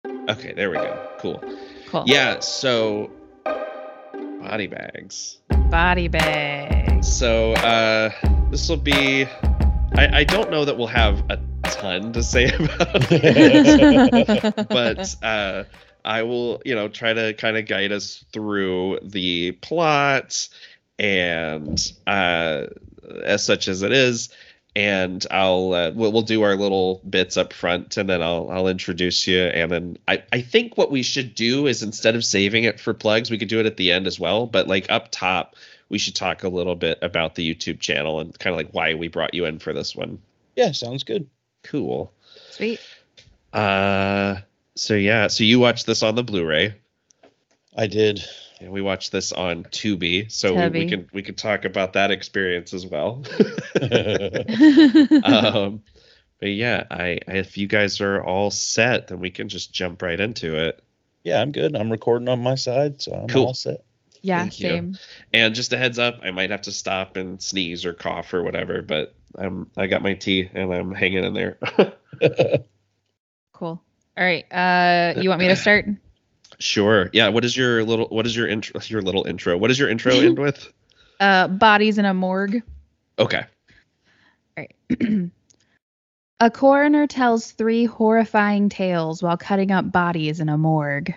Okay, there we go. Cool. Cool. Yeah, so body bags. Body bags. So this will be I don't know that we'll have a ton to say about it, but I will, try to kind of guide us through the plot and as such as it is. And we'll do our little bits up front, and then I'll introduce you. And then I think what we should do is, instead of saving it for plugs, we could do it at the end as well. But like up top, we should talk a little bit about the YouTube channel and kind of like why we brought you in for this one. Yeah, sounds good. Cool. Sweet. So you watched this on the Blu-ray. I did. And we watched this on Tubi, so we can talk about that experience as well. But yeah, if you guys are all set, then we can just jump right into it. Yeah, I'm good. I'm recording on my side, so I'm all set. Yeah, Thank same. You. And just a heads up, I might have to stop and sneeze or cough or whatever, but I got my tea and I'm hanging in there. Cool. All right. You want me to start? Sure. Yeah. What is your intro? What does your intro end with? Bodies in a morgue. Okay. All right. A coroner tells 3 horrifying tales while cutting up bodies in a morgue.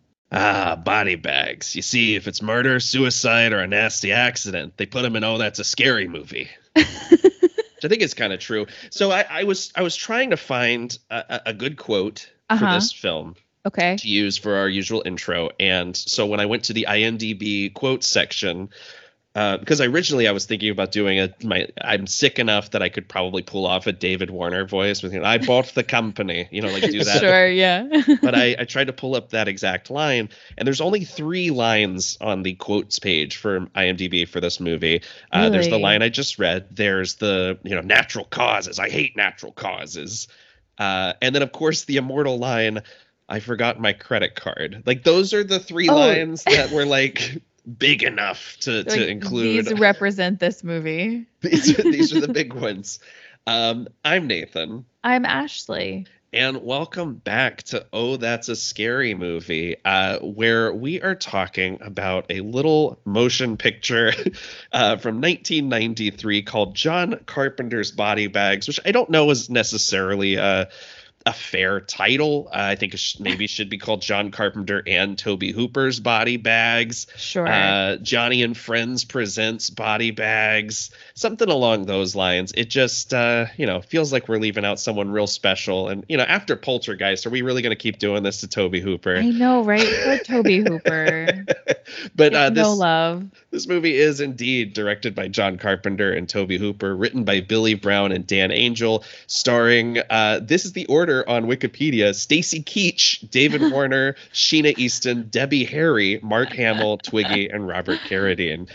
Body bags. You see, if it's murder, suicide, or a nasty accident, they put them in, oh, that's a scary movie. Which I think is kind of true. So I was trying to find a good quote for this film. Okay. To use for our usual intro. And so when I went to the IMDb quotes section, because originally I was thinking about doing I'm sick enough that I could probably pull off a David Warner voice with, I bought the company, like do that. Sure, yeah. But I tried to pull up that exact line, and there's only 3 lines on the quotes page for IMDb for this movie. Really? There's the line I just read. There's the, natural causes. I hate natural causes. And then, of course, the immortal line, I forgot my credit card. Like, those are the 3 lines that were like big enough to include. These represent this movie. These are the big ones. I'm Nathan. I'm Ashley. And welcome back to Oh, That's a Scary Movie, where we are talking about a little motion picture from 1993 called John Carpenter's Body Bags, which I don't know is necessarily a fair title. I think it maybe should be called John Carpenter and Tobe Hooper's Body Bags. Sure. Johnny and Friends presents Body Bags, something along those lines. It just, feels like we're leaving out someone real special. And, after Poltergeist, are we really going to keep doing this to Tobe Hooper? I know, right? Poor Tobe Hooper. But no love. This movie is indeed directed by John Carpenter and Tobe Hooper, written by Billy Brown and Dan Angel, starring, this is the order on Wikipedia: Stacy Keach, David Warner, Sheena Easton, Debbie Harry, Mark Hamill, Twiggy, and Robert Carradine.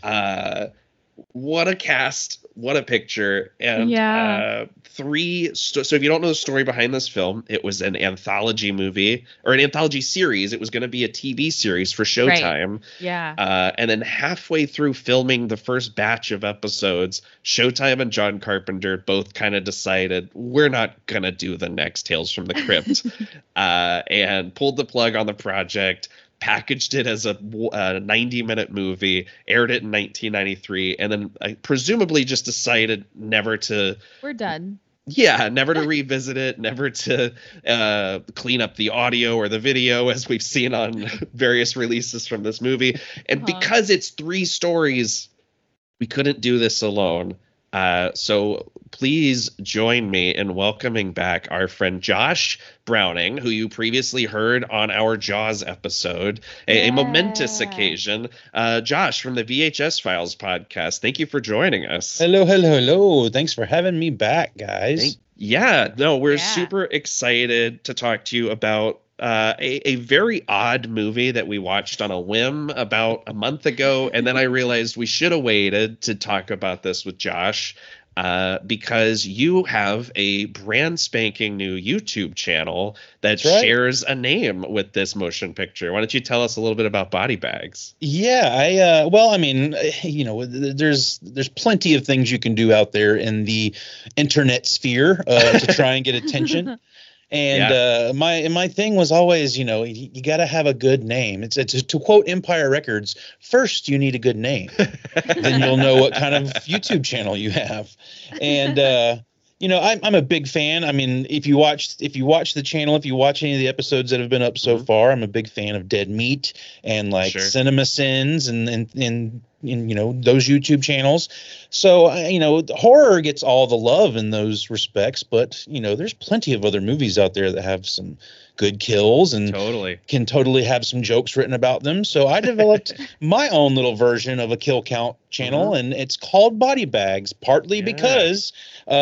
What a cast, what a picture. And so if you don't know the story behind this film, it was an anthology movie, or an anthology series. It was going to be a TV series for Showtime. Right. Yeah. And then halfway through filming the first batch of episodes, Showtime and John Carpenter both kind of decided, we're not going to do the next Tales from the Crypt, and pulled the plug on the project. Packaged it as a 90-minute movie, aired it in 1993, and then presumably just decided never to... We're done. Yeah, never to revisit it, never to clean up the audio or the video, as we've seen on various releases from this movie. And because it's 3 stories, we couldn't do this alone. So please join me in welcoming back our friend Josh Browning, who you previously heard on our Jaws episode, a momentous occasion. Josh from the VHS Files podcast, thank you for joining us. Hello. Thanks for having me back, guys. We're super excited to talk to you about a very odd movie that we watched on a whim about a month ago. And then I realized we should have waited to talk about this with Josh, because you have a brand spanking new YouTube channel that shares a name with this motion picture. Why don't you tell us a little bit about Body Bags? Yeah, there's plenty of things you can do out there in the internet sphere to try and get attention. And my thing was always, you got to have a good name. It's to quote Empire Records, first you need a good name, then you'll know what kind of YouTube channel you have. And I'm a big fan. I mean, if you watch the channel, if you watch any of the episodes that have been up so far, I'm a big fan of Dead Meat and like Cinema Sins and those YouTube channels. So horror gets all the love in those respects, but there's plenty of other movies out there that have some good kills and can totally have some jokes written about them. So I developed my own little version of a kill count channel, and it's called Body Bags, partly because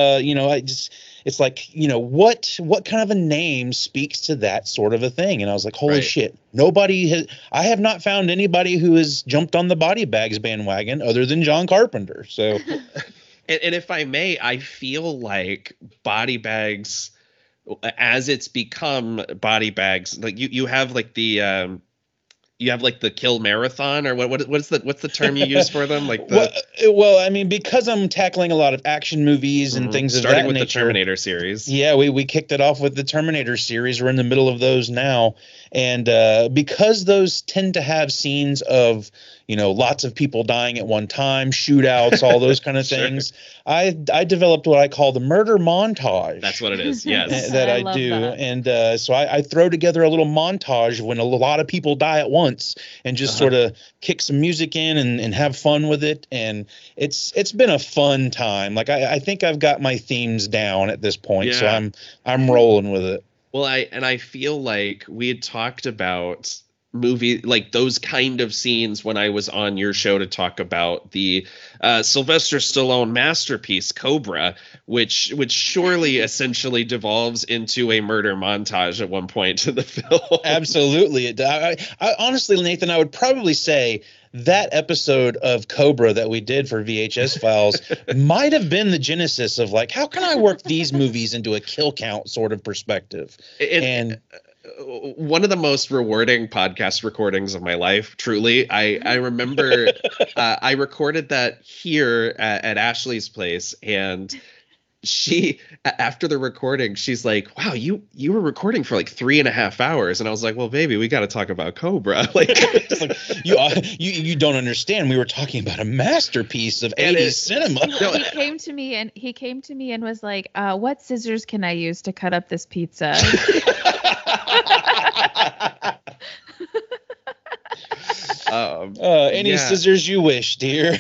it's like, what kind of a name speaks to that sort of a thing? And I was like, holy shit, I have not found anybody who has jumped on the Body Bags bandwagon other than John Carpenter. So, and if I may, I feel like Body Bags, as it's become Body Bags, like you have like the you have like the kill marathon, or what's the term you use for them? Like well, I mean, because I'm tackling a lot of action movies and things of that nature. Starting with the Terminator series. Yeah, we kicked it off with the Terminator series. We're in the middle of those now. And because those tend to have scenes of, lots of people dying at one time, shootouts, all those kind of things, I developed what I call the murder montage. That's what it is, yes. that I do. That. And so I throw together a little montage when a lot of people die at once and just sort of kick some music in and have fun with it. And it's been a fun time. Like I think I've got my themes down at this point, so I'm rolling with it. Well, I feel like we had talked about movie like those kind of scenes when I was on your show to talk about the Sylvester Stallone masterpiece Cobra, which surely essentially devolves into a murder montage at one point in the film. Absolutely, it does. I honestly, Nathan, I would probably say that episode of Cobra that we did for VHS Files might have been the genesis of like, how can I work these movies into a kill count sort of perspective? And one of the most rewarding podcast recordings of my life, truly. I remember I recorded that here at Ashley's place, and she, after the recording, she's like, wow, you were recording for like 3.5 hours. And I was like, well, baby, we got to talk about Cobra. Like, you don't understand. We were talking about a masterpiece of 80s cinema. He came to me and was like, what scissors can I use to cut up this pizza? Any scissors you wish, dear.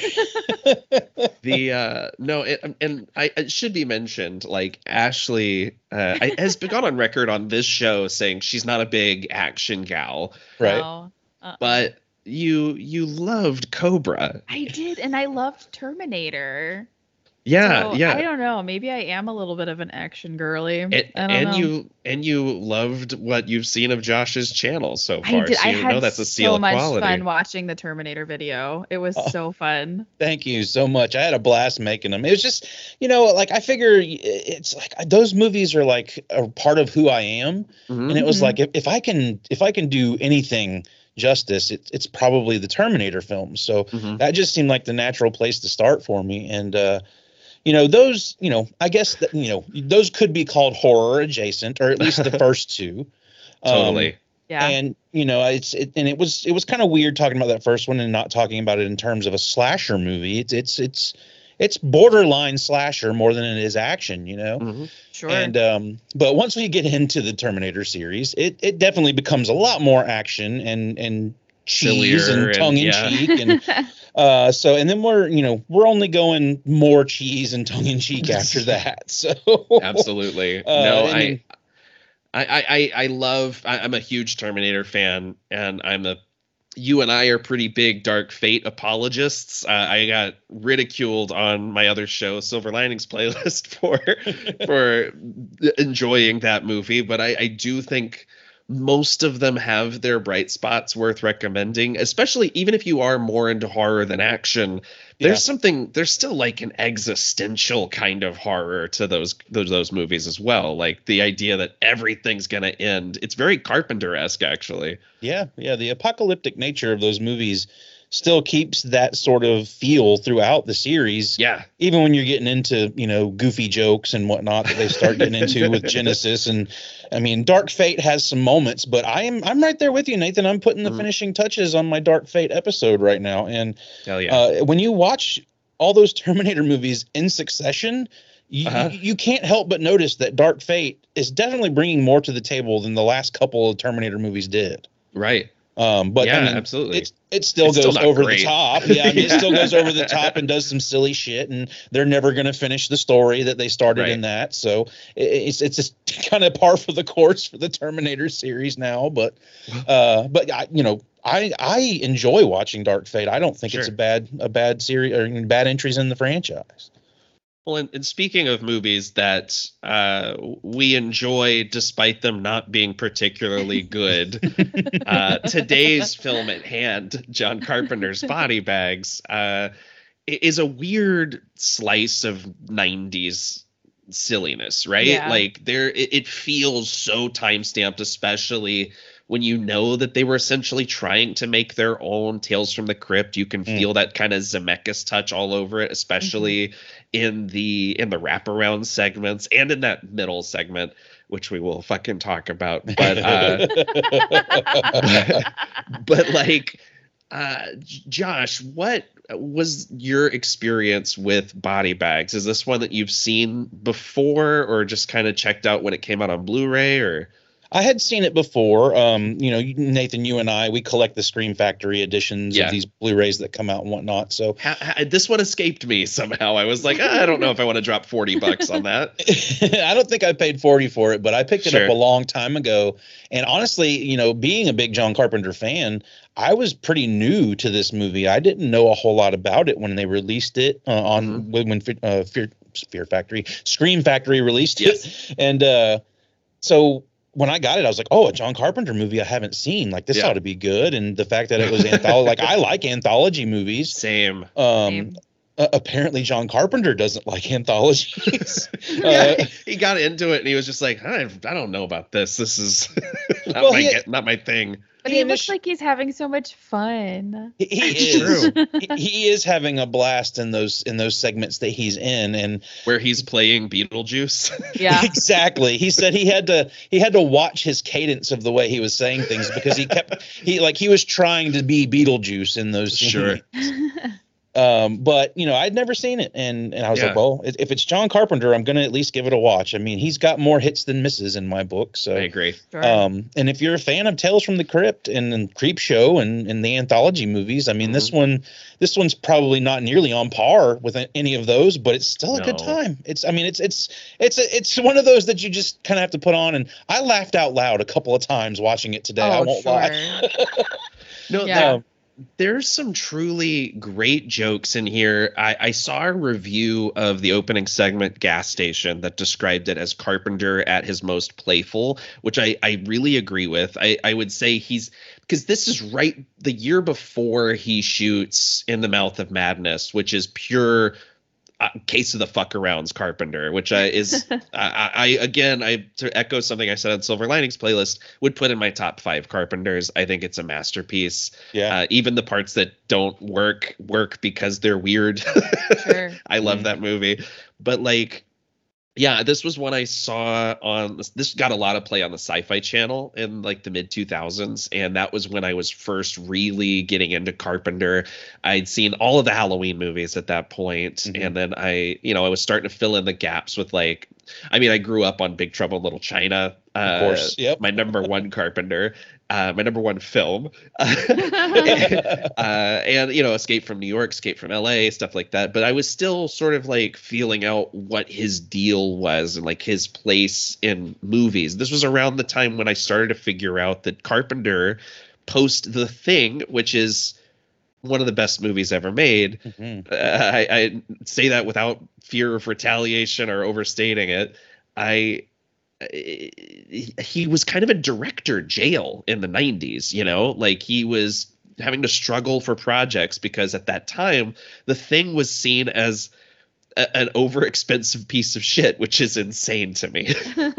It should be mentioned, like Ashley has gone on record on this show saying she's not a big action gal, right? No. But you loved Cobra. I did, and I loved Terminator. Yeah, so, I don't know. Maybe I am a little bit of an action girly. You loved what you've seen of Josh's channel so far. I did. So I had that's a seal of quality. So much fun watching the Terminator video. It was so fun. Thank you so much. I had a blast making them. It was just, like I figure it's like those movies are like a part of who I am, and it was like if I can do anything justice, it's probably the Terminator films. So that just seemed like the natural place to start for me, and those, I guess that, those could be called horror adjacent, or at least the first two. Totally. Yeah. And, it was kind of weird talking about that first one and not talking about it in terms of a slasher movie. It's borderline slasher more than it is action, Sure. And, but once we get into the Terminator series, it definitely becomes a lot more action and cheese and tongue in cheek. And, so, and then we're only going more cheese and tongue in cheek after that. So absolutely. I'm a huge Terminator fan, and you and I are pretty big Dark Fate apologists. I got ridiculed on my other show, Silver Linings Playlist, for enjoying that movie, but I do think most of them have their bright spots worth recommending, especially even if you are more into horror than action. there's still like an existential kind of horror to those movies as well. Like the idea that everything's gonna end. It's very Carpenter-esque, actually. Yeah, the apocalyptic nature of those movies still keeps that sort of feel throughout the series. Yeah. Even when you're getting into, goofy jokes and whatnot that they start getting into with Genesis. And I mean, Dark Fate has some moments, but I'm right there with you, Nathan. I'm putting the finishing touches on my Dark Fate episode right now. And hell yeah. When you watch all those Terminator movies in succession, you can't help but notice that Dark Fate is definitely bringing more to the table than the last couple of Terminator movies did. Right. But yeah, I mean, absolutely. It still goes over the top. Yeah, I mean, it still goes over the Yeah. top and does some silly shit, and they're never going to finish the story that they started Right. in that. So it's just kind of par for the course for the Terminator series now. But I enjoy watching Dark Fate. I don't think it's Sure. a bad series or bad entries in the franchise. Well, and speaking of movies that we enjoy despite them not being particularly good, today's film at hand, John Carpenter's Body Bags, is a weird slice of 90s silliness, right? Yeah. Like it feels so time-stamped, especially when you know that they were essentially trying to make their own Tales from the Crypt. You can feel that kind of Zemeckis touch all over it, especially in the wraparound segments and in that middle segment, which we will fucking talk about. But but like Josh, what was your experience with Body Bags? Is this one that you've seen before or just kind of checked out when it came out on Blu-ray? Or I had seen it before. Nathan, you and I, we collect the Scream Factory editions of these Blu-rays that come out and whatnot. So this one escaped me somehow. I was like, I don't know if I want to drop $40 on that. I don't think I paid 40 for it, but I picked it Sure. up a long time ago. And honestly, being a big John Carpenter fan, I was pretty new to this movie. I didn't know a whole lot about it when they released it when Fear Factory, Scream Factory released it. And so when I got it, I was like, oh, a John Carpenter movie I haven't seen. Like, this ought to be good. And the fact that it was anthology, like, I like anthology movies. Same. Apparently John Carpenter doesn't like anthologies. He got into it and he was just like, I don't know about this. This is not my thing. But he looks like he's having so much fun. He is. He is having a blast in those segments that he's in, and where he's playing Beetlejuice. Yeah, exactly. He said he had to watch his cadence of the way he was saying things because he was trying to be Beetlejuice in those scenes. Sure. But I'd never seen it, and I was like, well, if it's John Carpenter, I'm gonna at least give it a watch. I mean, he's got more hits than misses in my book. So I agree. Sure. And if you're a fan of Tales from the Crypt and Creep Show and the anthology movies, I mean, this one's probably not nearly on par with any of those, but it's still a good time. It's one of those that you just kind of have to put on. And I laughed out loud a couple of times watching it today. I won't lie. No. There's some truly great jokes in here. I saw a review of the opening segment, Gas Station, that described it as Carpenter at his most playful, which I really agree with. I would say because this is right the year before he shoots In the Mouth of Madness, which is pure case of the fuck arounds Carpenter, which is I to echo something I said on Silver Linings playlist, would put in my top 5 Carpenters. I think it's a masterpiece. Yeah. Even the parts that don't work because they're weird. Sure. I love that movie. But like, yeah, this was one I saw this got a lot of play on the Sci-Fi Channel in like the mid 2000s. And that was when I was first really getting into Carpenter. I'd seen all of the Halloween movies at that point. Mm-hmm. And then I was starting to fill in the gaps with I grew up on Big Trouble in Little China. Of course. Yep. My number one Carpenter, my number one film, and Escape from New York, Escape from LA, stuff like that. But I was still sort of like feeling out what his deal was and like his place in movies. This was around the time when I started to figure out that Carpenter, post The Thing, which is one of the best movies ever made. Mm-hmm. I say that without fear of retaliation or overstating it. He was kind of a director jail in the 90s, like he was having to struggle for projects because at that time The Thing was seen as an overexpensive piece of shit, which is insane to me.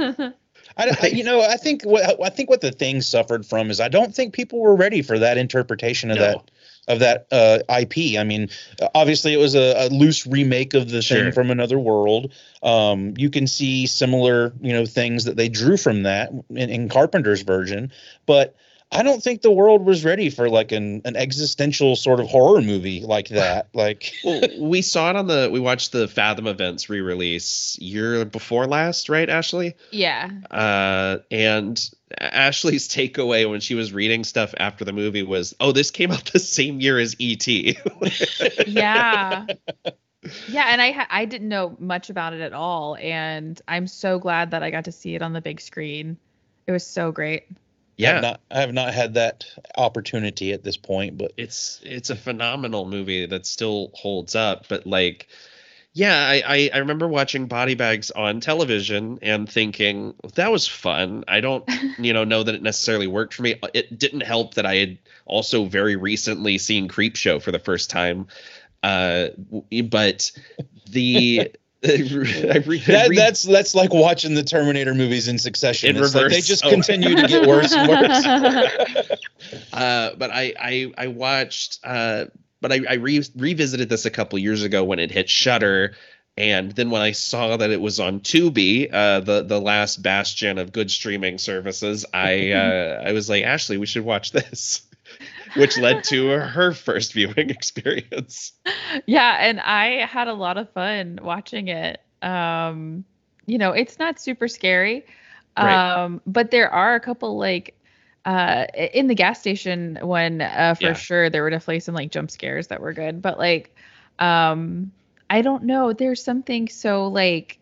I think what The Thing suffered from is I don't think people were ready for that interpretation of that IP. I mean, obviously it was a loose remake of The Thing from Another World. You can see similar, things that they drew from that in Carpenter's version, but I don't think the world was ready for like an existential sort of horror movie like that. Like, well, we saw it we watched the Fathom Events re-release year before last, right, Ashley? Yeah. And Ashley's takeaway when she was reading stuff after the movie was, oh, this came out the same year as E.T. Yeah. Yeah, and I didn't know much about it at all, and I'm so glad that I got to see it on the big screen. It was so great. Yeah, I have not had that opportunity at this point, but it's a phenomenal movie that still holds up. But like, yeah, I remember watching Body Bags on television and thinking that was fun. I don't know that it necessarily worked for me. It didn't help that I had also very recently seen Creepshow for the first time. But the that's like watching the Terminator movies in succession. In reverse. Like they just continue to get worse and worse. But I watched but I revisited this a couple years ago when it hit Shudder, and then when I saw that it was on Tubi, the last bastion of good streaming services, I was like, Ashley, we should watch this. Which led to her first viewing experience. Yeah, and I had a lot of fun watching it. It's not super scary, right. But there are a couple like in the gas station one for sure. There were definitely some like jump scares that were good, but like I don't know. There's something so like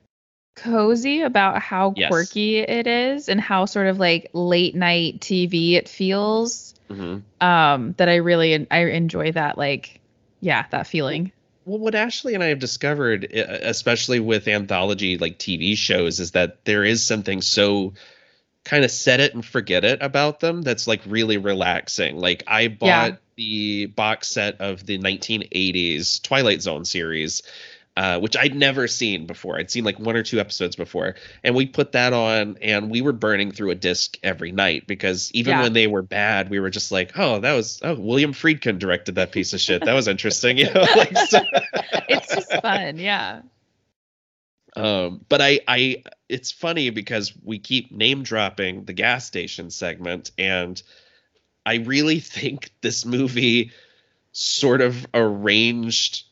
cozy about how quirky it is and how sort of like late night TV it feels. Mm-hmm. That I enjoy that, like, that feeling. Well, what Ashley and I have discovered, especially with anthology like TV shows, is that there is something so kind of set it and forget it about them that's like really relaxing. Like I bought the box set of the 1980s Twilight Zone series, which I'd never seen before. I'd seen like one or two episodes before, and we put that on and we were burning through a disc every night because even when they were bad, we were just like, William Friedkin directed that piece of shit. That was interesting. Like, so. It's just fun. Yeah. But it's funny because we keep name dropping the gas station segment, and I really think this movie sort of arranged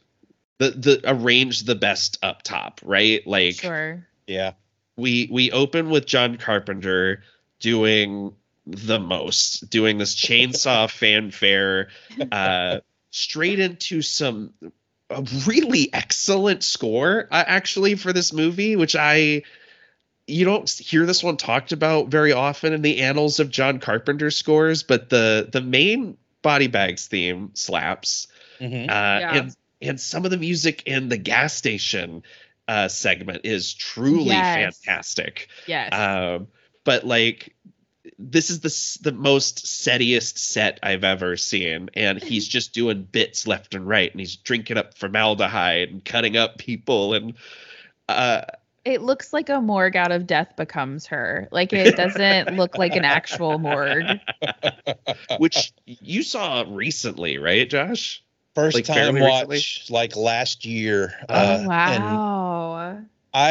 the best up top, right? Like, sure. Yeah. We open with John Carpenter doing this chainsaw fanfare, straight into a really excellent score, actually, for this movie, which you don't hear this one talked about very often in the annals of John Carpenter scores, but the main Body Bags theme slaps. Mm-hmm. And some of the music in the gas station segment is truly fantastic. Yes. But like, this is the most settiest set I've ever seen, and he's just doing bits left and right, and he's drinking up formaldehyde and cutting up people, and it looks like a morgue out of Death Becomes Her. Like, it doesn't look like an actual morgue. Which you saw recently, right, Josh? First time watch, like last year. Oh, wow.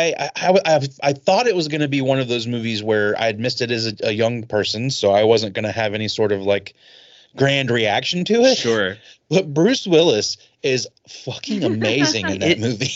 I thought it was going to be one of those movies where I had missed it as a young person, so I wasn't going to have any sort of like grand reaction to it. Sure. But Bruce Willis is fucking amazing in that movie.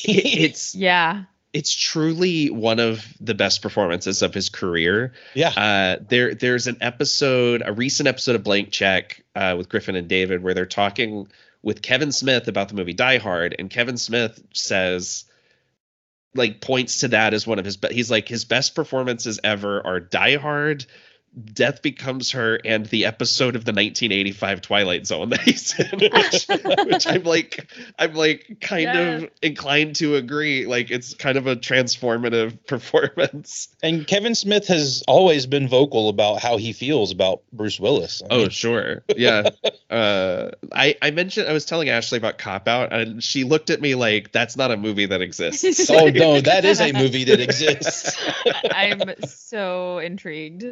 It's truly one of the best performances of his career. Yeah. There's a recent episode of Blank Check with Griffin and David where they're talking with Kevin Smith about the movie Die Hard, and Kevin Smith says, like, points to that as one of his he's like, his best performances ever are Die Hard, Death Becomes Her and the episode of the 1985 Twilight Zone that he's in, which I'm like kind of inclined to agree. Like, it's kind of a transformative performance. And Kevin Smith has always been vocal about how he feels about Bruce Willis. Oh, sure. Yeah. I mentioned, I was telling Ashley about Cop Out, and she looked at me like, that's not a movie that exists. Oh, no, that is a movie that exists. I'm so intrigued.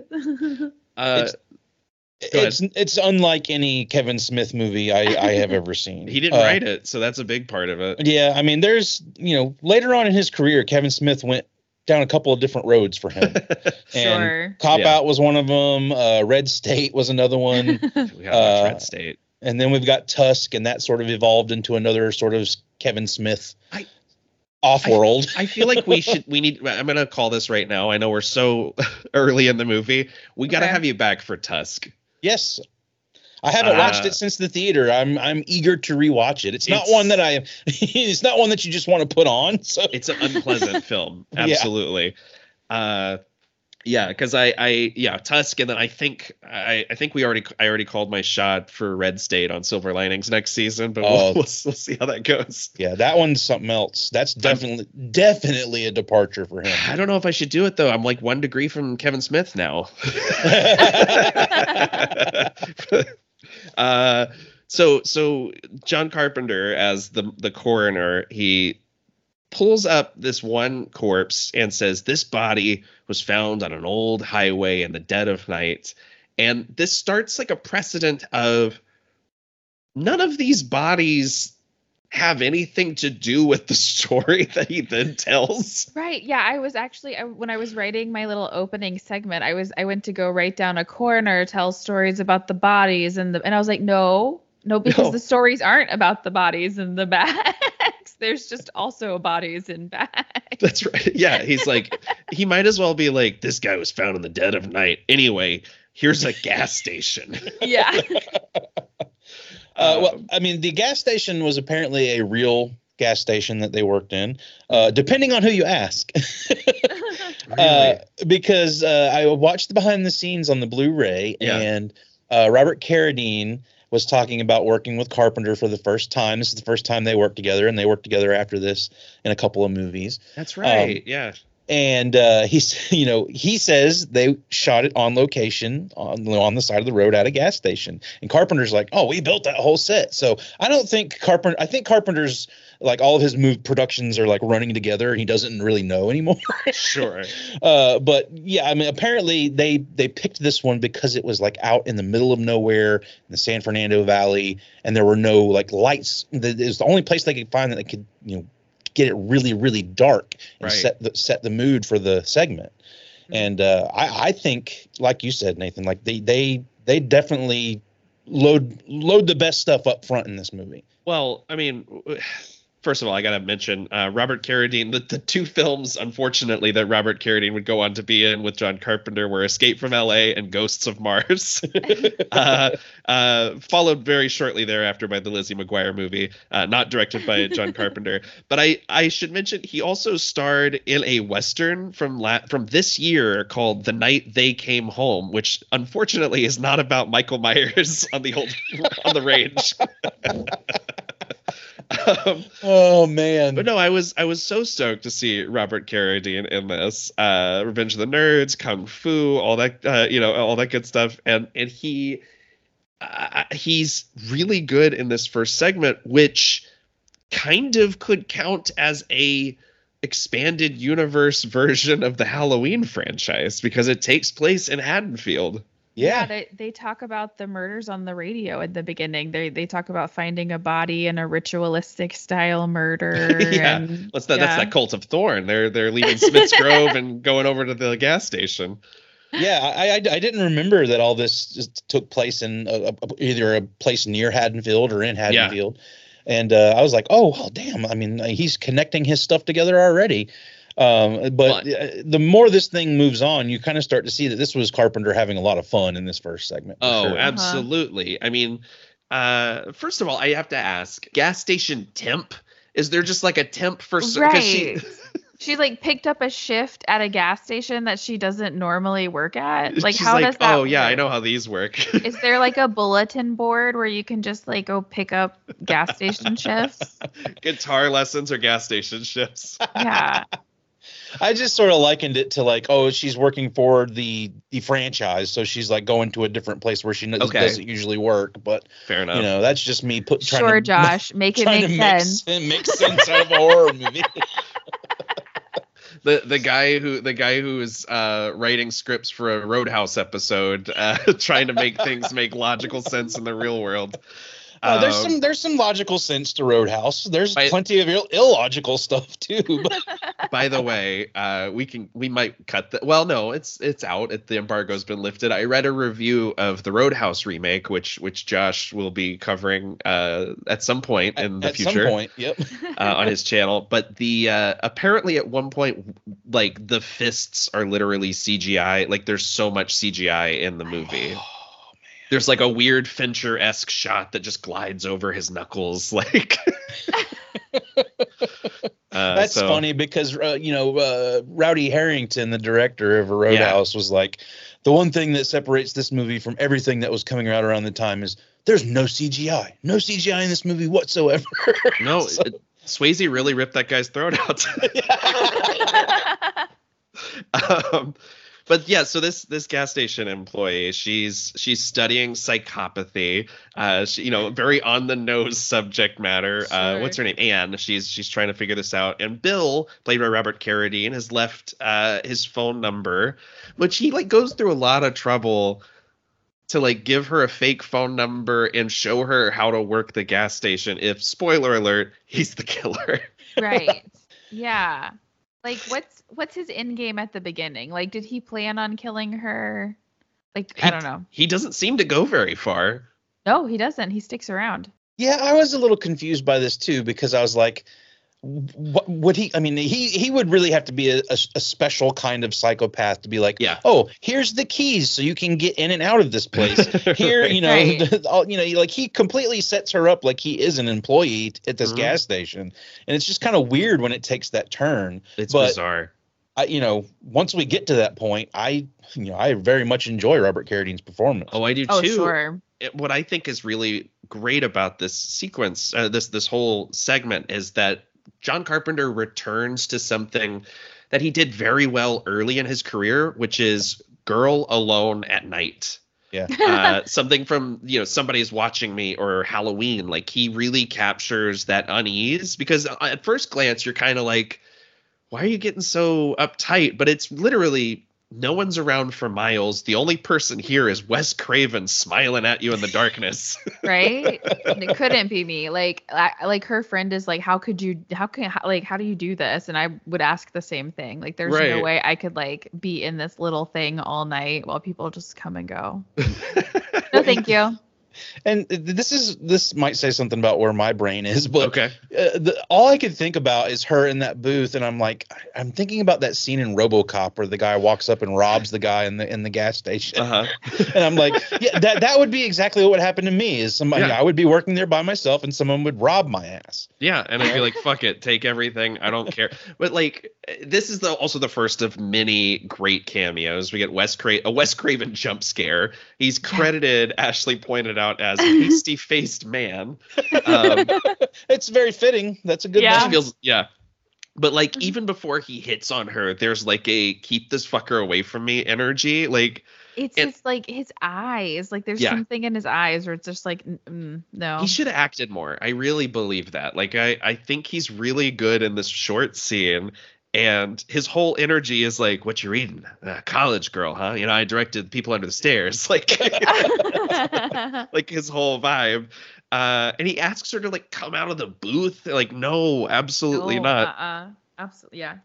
It's unlike any Kevin Smith movie I have ever seen. He didn't write it, so that's a big part of it. Yeah, I mean, there's, later on in his career, Kevin Smith went down a couple of different roads for him. And Cop Out was one of them. Red State was another one. We gotta watch Red State. And then we've got Tusk, and that sort of evolved into another sort of Kevin Smith off-world. I feel like I'm going to call this right now. I know we're so early in the movie. We got to have you back for Tusk. Yes. I haven't watched it since the theater. I'm eager to rewatch it. It's not one that it's not one that you just want to put on. So it's an unpleasant film. Absolutely. Yeah, because Tusk, and then I think I already called my shot for Red State on Silver Linings next season, but we'll see how that goes. Yeah, that one's something else. That's definitely a departure for him. I don't know if I should do it though. I'm like 1 degree from Kevin Smith now. So John Carpenter as the coroner, he pulls up this one corpse and says, this body was found on an old highway in the dead of night. And this starts like a precedent of none of these bodies have anything to do with the story that he then tells. Right. Yeah. I was actually, when I was writing my little opening segment, I went to go write down a coroner tells stories about the bodies and I was like, no, because the stories aren't about the bodies and the bags. There's just also bodies in bags. That's right. Yeah. He's like, he might as well be like, this guy was found in the dead of night. Anyway, here's a gas station. Yeah. Well, I mean, the gas station was apparently a real gas station that they worked in, depending on who you ask. Really? Because I watched the behind the scenes on the Blu-ray, and Robert Carradine was talking about working with Carpenter for the first time. This is the first time they worked together, and they worked together after this in a couple of movies. That's right. Yeah. And he says they shot it on location on the side of the road at a gas station. And Carpenter's like, oh, we built that whole set. So I think Carpenter's like all of his productions are like running together and he doesn't really know anymore. Sure. But yeah, I mean, apparently they picked this one because it was like out in the middle of nowhere in the San Fernando Valley, and there were no like lights. It was the only place they could find that they could, get it really, really dark and set the mood for the segment. And I think, like you said, Nathan, like they definitely load the best stuff up front in this movie. Well, I mean, first of all, I got to mention Robert Carradine. The two films, unfortunately, that Robert Carradine would go on to be in with John Carpenter were Escape from L.A. and Ghosts of Mars, followed very shortly thereafter by the Lizzie McGuire movie, not directed by John Carpenter. But I should mention he also starred in a Western from this year called The Night They Came Home, which unfortunately is not about Michael Myers on the range. Oh man! But no, I was so stoked to see Robert Carradine in this. Revenge of the Nerds, Kung Fu, all that all that good stuff, and he's really good in this first segment, which kind of could count as a expanded universe version of the Halloween franchise because it takes place in Haddonfield. Yeah, they talk about the murders on the radio at the beginning. They talk about finding a body in a ritualistic style murder. That's that Cult of Thorn. They're leaving Smith's Grove and going over to the gas station. Yeah, I didn't remember that all this just took place in either a place near Haddonfield or in Haddonfield. Yeah. And I was like, oh, well, damn. I mean, he's connecting his stuff together already. But the more this thing moves on, you kind of start to see that this was Carpenter having a lot of fun in this first segment. Oh, sure. Absolutely. I mean, first of all, I have to ask, gas station temp? Is there just like a temp for... Right. She like picked up a shift at a gas station that she doesn't normally work at. Like, She's how like, does that oh yeah, work? I know how these work. Is there like a bulletin board where you can just like go pick up gas station shifts? Guitar lessons or gas station shifts. Yeah. I just sort of likened it to like, oh, she's working for the franchise, so she's like going to a different place where she doesn't usually work. But fair enough. That's just me Sure, Josh, make it make sense. Make sense out of a horror movie. The guy who is writing scripts for a Roadhouse episode, trying to make things make logical sense in the real world. There's some logical sense to Roadhouse. There's plenty of illogical stuff too. By the way, we might cut the. Well, no, it's out. The embargo's been lifted. I read a review of the Roadhouse remake, which Josh will be covering at some point in the future. At some point, yep. On his channel. But the apparently at one point, like the fists are literally CGI. Like there's so much CGI in the movie. There's like a weird Fincher-esque shot that just glides over his knuckles, like. That's funny because Rowdy Harrington, the director of Roadhouse, was like, the one thing that separates this movie from everything that was coming out around the time is there's no CGI in this movie whatsoever. No, Swayze really ripped that guy's throat out. But yeah, so this gas station employee, she's studying psychopathy. Very on the nose subject matter. Sure. What's her name? Anne. She's trying to figure this out. And Bill, played by Robert Carradine, has left his phone number, which he like goes through a lot of trouble to like give her a fake phone number and show her how to work the gas station. If, spoiler alert, he's the killer. Right. Yeah. Like, what's his end game at the beginning? Like, did he plan on killing her? Like, I don't know. He doesn't seem to go very far. No, he doesn't. He sticks around. Yeah, I was a little confused by this too, because I was like, what would he? I mean, he would really have to be a special kind of psychopath to be like, yeah, oh, here's the keys so you can get in and out of this place. Here, right. Like he completely sets her up like he is an employee at this gas station, and it's just kind of weird when it takes that turn. It's bizarre. Once we get to that point, I very much enjoy Robert Carradine's performance. Oh, I do too. Oh, sure. What I think is really great about this sequence, this whole segment, is that John Carpenter returns to something that he did very well early in his career, which is Girl Alone at Night. Yeah. Something from, Somebody's Watching Me or Halloween. Like, he really captures that unease, because at first glance, you're kind of like, why are you getting so uptight? But it's literally no one's around for miles. The only person here is Wes Craven smiling at you in the darkness. Right? It couldn't be me. Like her friend is like, how do you do this? And I would ask the same thing. Like, there's no way I could like be in this little thing all night while people just come and go. No, thank you. And this might say something about where my brain is, but okay. All I could think about is her in that booth, and I'm thinking about that scene in RoboCop where the guy walks up and robs the guy in the gas station, and I'm like, yeah, that would be exactly what would happen to me. Is somebody I would be working there by myself, and someone would rob my ass. Yeah, and I'd be like, fuck it, take everything, I don't care. But like, this is also the first of many great cameos. We get a Wes Craven jump scare. He's credited, Ashley pointed out, as pasty-faced man. It's very fitting. That's a good feels, but like, even before he hits on her, there's like a keep this fucker away from me energy. Like, it's just like his eyes, like there's something in his eyes where it's just like, no, he should have acted more. I really believe that. Like, I think he's really good in this short scene. And his whole energy is like, what you reading? College Girl, huh? I directed People Under the Stairs. Like, like his whole vibe. And he asks her to like come out of the booth. Like, no, absolutely not. Absolutely, yeah.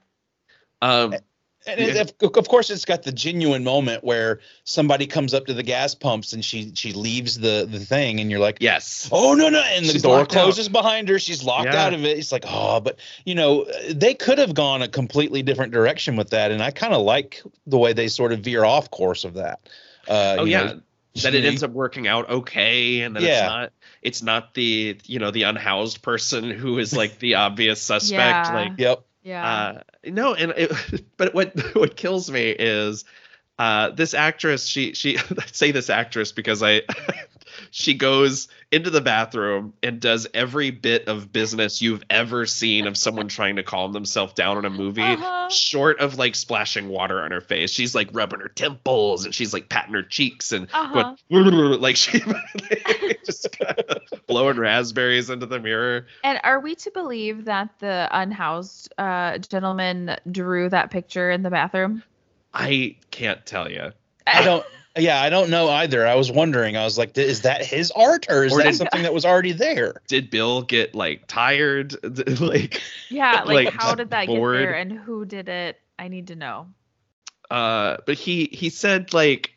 And of course, it's got the genuine moment where somebody comes up to the gas pumps and she leaves the thing, and you're like, yes, oh no, and the door closes behind her. She's locked out of it. It's like, oh, but they could have gone a completely different direction with that, and I kind of like the way they sort of veer off course of that. That it ends up working out okay, and then it's not the the unhoused person who is like the obvious suspect. Like, yep. Yeah. No, but what kills me is this actress. She I say this actress because she goes into the bathroom and does every bit of business you've ever seen of someone trying to calm themselves down in a movie, short of like splashing water on her face. She's like rubbing her temples and she's like patting her cheeks and going, like she just kind of blowing raspberries into the mirror. And are we to believe that the unhoused gentleman drew that picture in the bathroom? I can't tell you. I don't know either. I was wondering. I was like, is that his art or is that something that was already there? Did Bill get like tired? Like, yeah, like how did that bored? Get there and who did it? I need to know. But he said like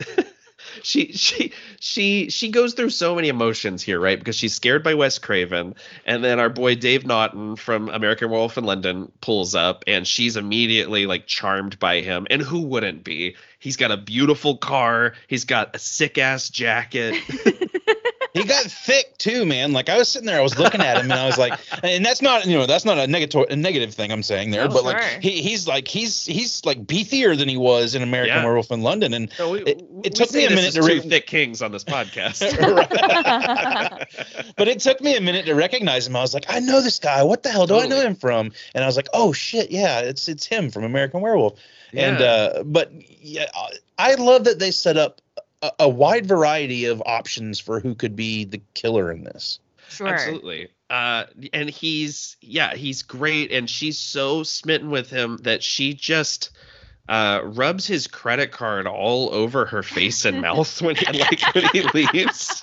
she goes through so many emotions here, right? Because she's scared by Wes Craven, and then our boy Dave Naughton from American Werewolf in London pulls up, and she's immediately like charmed by him. And who wouldn't be? He's got a beautiful car. He's got a sick ass jacket. He got thick too, man. Like I was sitting there, I was looking at him, and I was like, and that's not a negative thing I'm saying there, but like he's like beefier than he was in American Werewolf in London, and so it took me a minute to two thick kings on this podcast. But it took me a minute to recognize him. I was like, I know this guy. What the hell do I know him from? And I was like, oh shit, yeah, it's him from American Werewolf. Yeah. And but yeah, I love that they set up a wide variety of options for who could be the killer in this. Sure. Absolutely. And he's great. And she's so smitten with him that she just rubs his credit card all over her face and mouth when he leaves.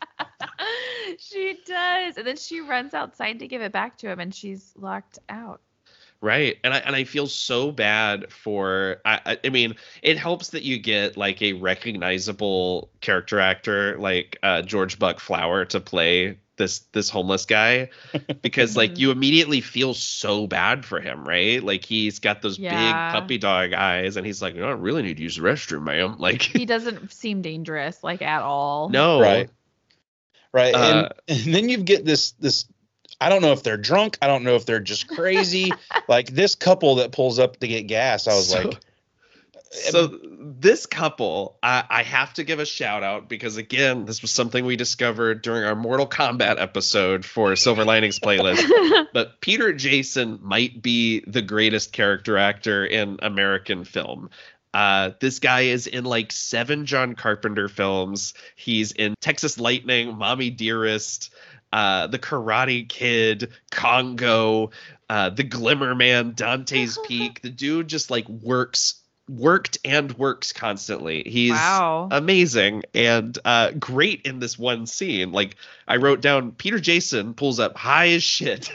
She does. And then she runs outside to give it back to him and she's locked out. Right. And I feel so bad for, I mean, it helps that you get like a recognizable character actor like George Buck Flower to play this homeless guy, because like you immediately feel so bad for him, right? Like he's got those big puppy dog eyes and he's like, I really need to use the restroom, ma'am. Like he doesn't seem dangerous like at all. No. Right. And then you get this I don't know if they're drunk. I don't know if they're just crazy. Like this couple that pulls up to get gas. I was like. So this couple, I have to give a shout out because, again, this was something we discovered during our Mortal Kombat episode for Silver Linings Playlist. But Peter Jason might be the greatest character actor in American film. This guy is in like 7 John Carpenter films. He's in Texas Lightning, Mommy Dearest, The Karate Kid, Congo, The Glimmer Man, Dante's Peak. The dude just like worked constantly. He's amazing and great in this one scene. Like I wrote down, Peter Jason pulls up high as shit.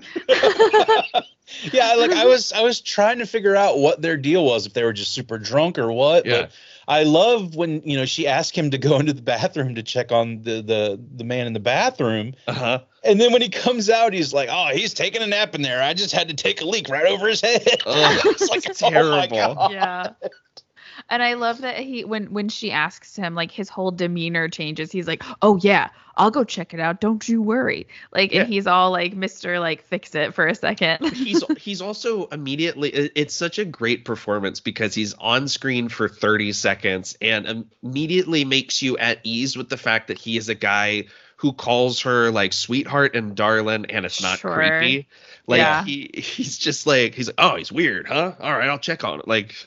Yeah, like I was trying to figure out what their deal was, if they were just super drunk or what. Yeah. But I love when, she asked him to go into the bathroom to check on the man in the bathroom. Uh-huh. And then when he comes out, he's like, oh, he's taking a nap in there. I just had to take a leak right over his head. It's like terrible. Oh my God. Yeah. And I love that when she asks him, like his whole demeanor changes. He's like, oh yeah, I'll go check it out. Don't you worry. Like, and he's all like, Mr. like fix it for a second. he's also immediately, it's such a great performance because he's on screen for 30 seconds and immediately makes you at ease with the fact that he is a guy who calls her like sweetheart and darling, and it's not creepy. Like he's just like, he's like, oh, he's weird, huh? All right, I'll check on it. Like,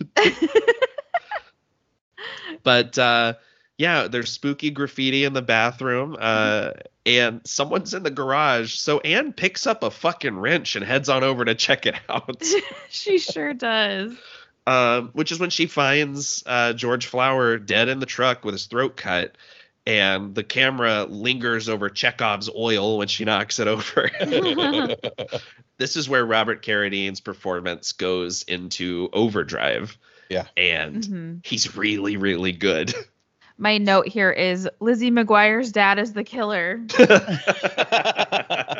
but there's spooky graffiti in the bathroom, and someone's in the garage. So Anne picks up a fucking wrench and heads on over to check it out. She sure does. Which is when she finds George Flower dead in the truck with his throat cut. And the camera lingers over Chekhov's oil when she knocks it over. This is where Robert Carradine's performance goes into overdrive. Yeah. And he's really, really good. My note here is Lizzie McGuire's dad is the killer.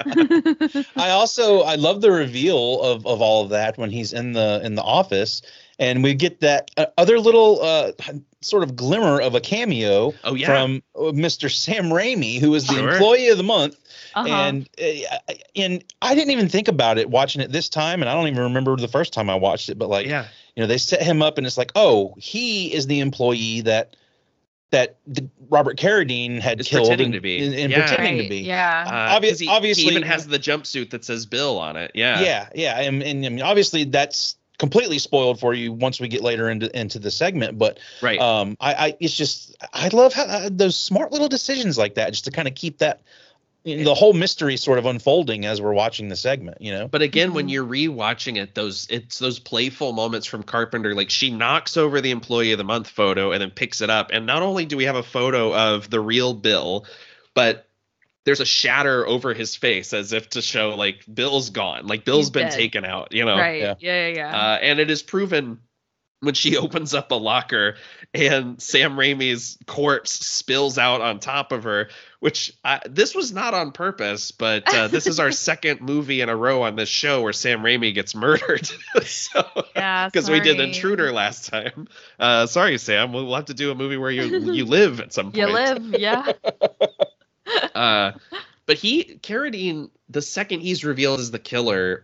I love the reveal of all of that when he's in the office. And we get that other little sort of glimmer of a cameo from Mr. Sam Raimi, who was the employee of the month. And I didn't even think about it watching it this time, and I don't even remember the first time I watched it. But like, you know, they set him up, and it's like, oh, he is the employee that Robert Carradine had killed pretending to be. Pretending to be. Obviously, he even has the the jumpsuit that says Bill on it. And I mean, obviously that's completely spoiled for you once we get later into the segment. But it's just, I love how those smart little decisions like that, just to kind of keep that, the whole mystery sort of unfolding as we're watching the segment, you know. But again, when you're rewatching it, it's those playful moments from Carpenter. Like, she knocks over the employee of the month photo and then picks it up, and not only do we have a photo of the real Bill, but there's a shatter over his face as if to show like Bill's gone, like Bill's been taken out, you know. And it is proven when she opens up a locker and Sam Raimi's corpse spills out on top of her, which this was not on purpose, but this is our second movie in a row on this show where Sam Raimi gets murdered. Because we did Intruder last time. Sorry, Sam. We'll have to do a movie where you live at some point. You live, yeah. But Carradine, the second he's revealed as the killer,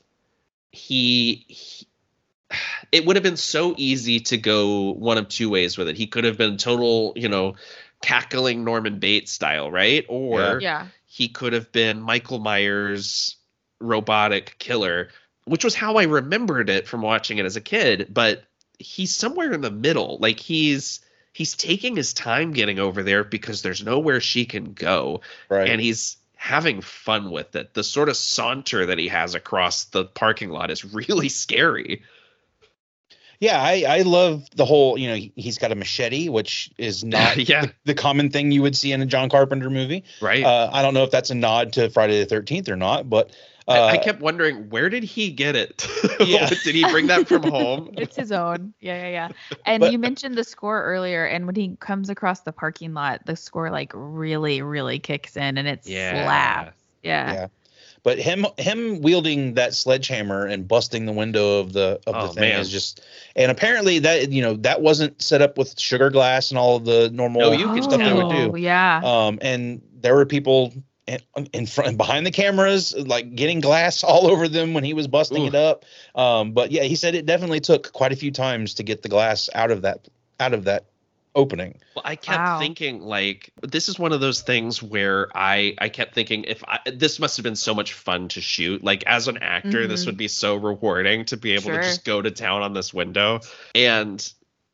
it would have been so easy to go one of two ways with it. He could have been total, you know, cackling Norman Bates style, right? Or he could have been Michael Myers' robotic killer, which was how I remembered it from watching it as a kid. But he's somewhere in the middle. Like, he's taking his time getting over there because there's nowhere she can go. Right. And he's having fun with it. The sort of saunter that he has across the parking lot is really scary. Yeah, I love the whole, you know, he's got a machete, which is not the common thing you would see in a John Carpenter movie. Right. I don't know if that's a nod to Friday the 13th or not, but I kept wondering, where did he get it? Did he bring that from home? It's his own. Yeah. And you mentioned the score earlier, and when he comes across the parking lot, the score like really, really kicks in, and it slaps. Yeah. But him wielding that sledgehammer and busting the window of the thing is just, and apparently that, you know, that wasn't set up with sugar glass and all of the normal stuff they would do. Yeah. And there were people in front, behind the cameras, like getting glass all over them when he was busting it up. But yeah, he said it definitely took quite a few times to get the glass out of that opening. Well, I kept thinking, like, this is one of those things where I kept thinking, this must have been so much fun to shoot. Like, as an actor, this would be so rewarding to be able to just go to town on this window. And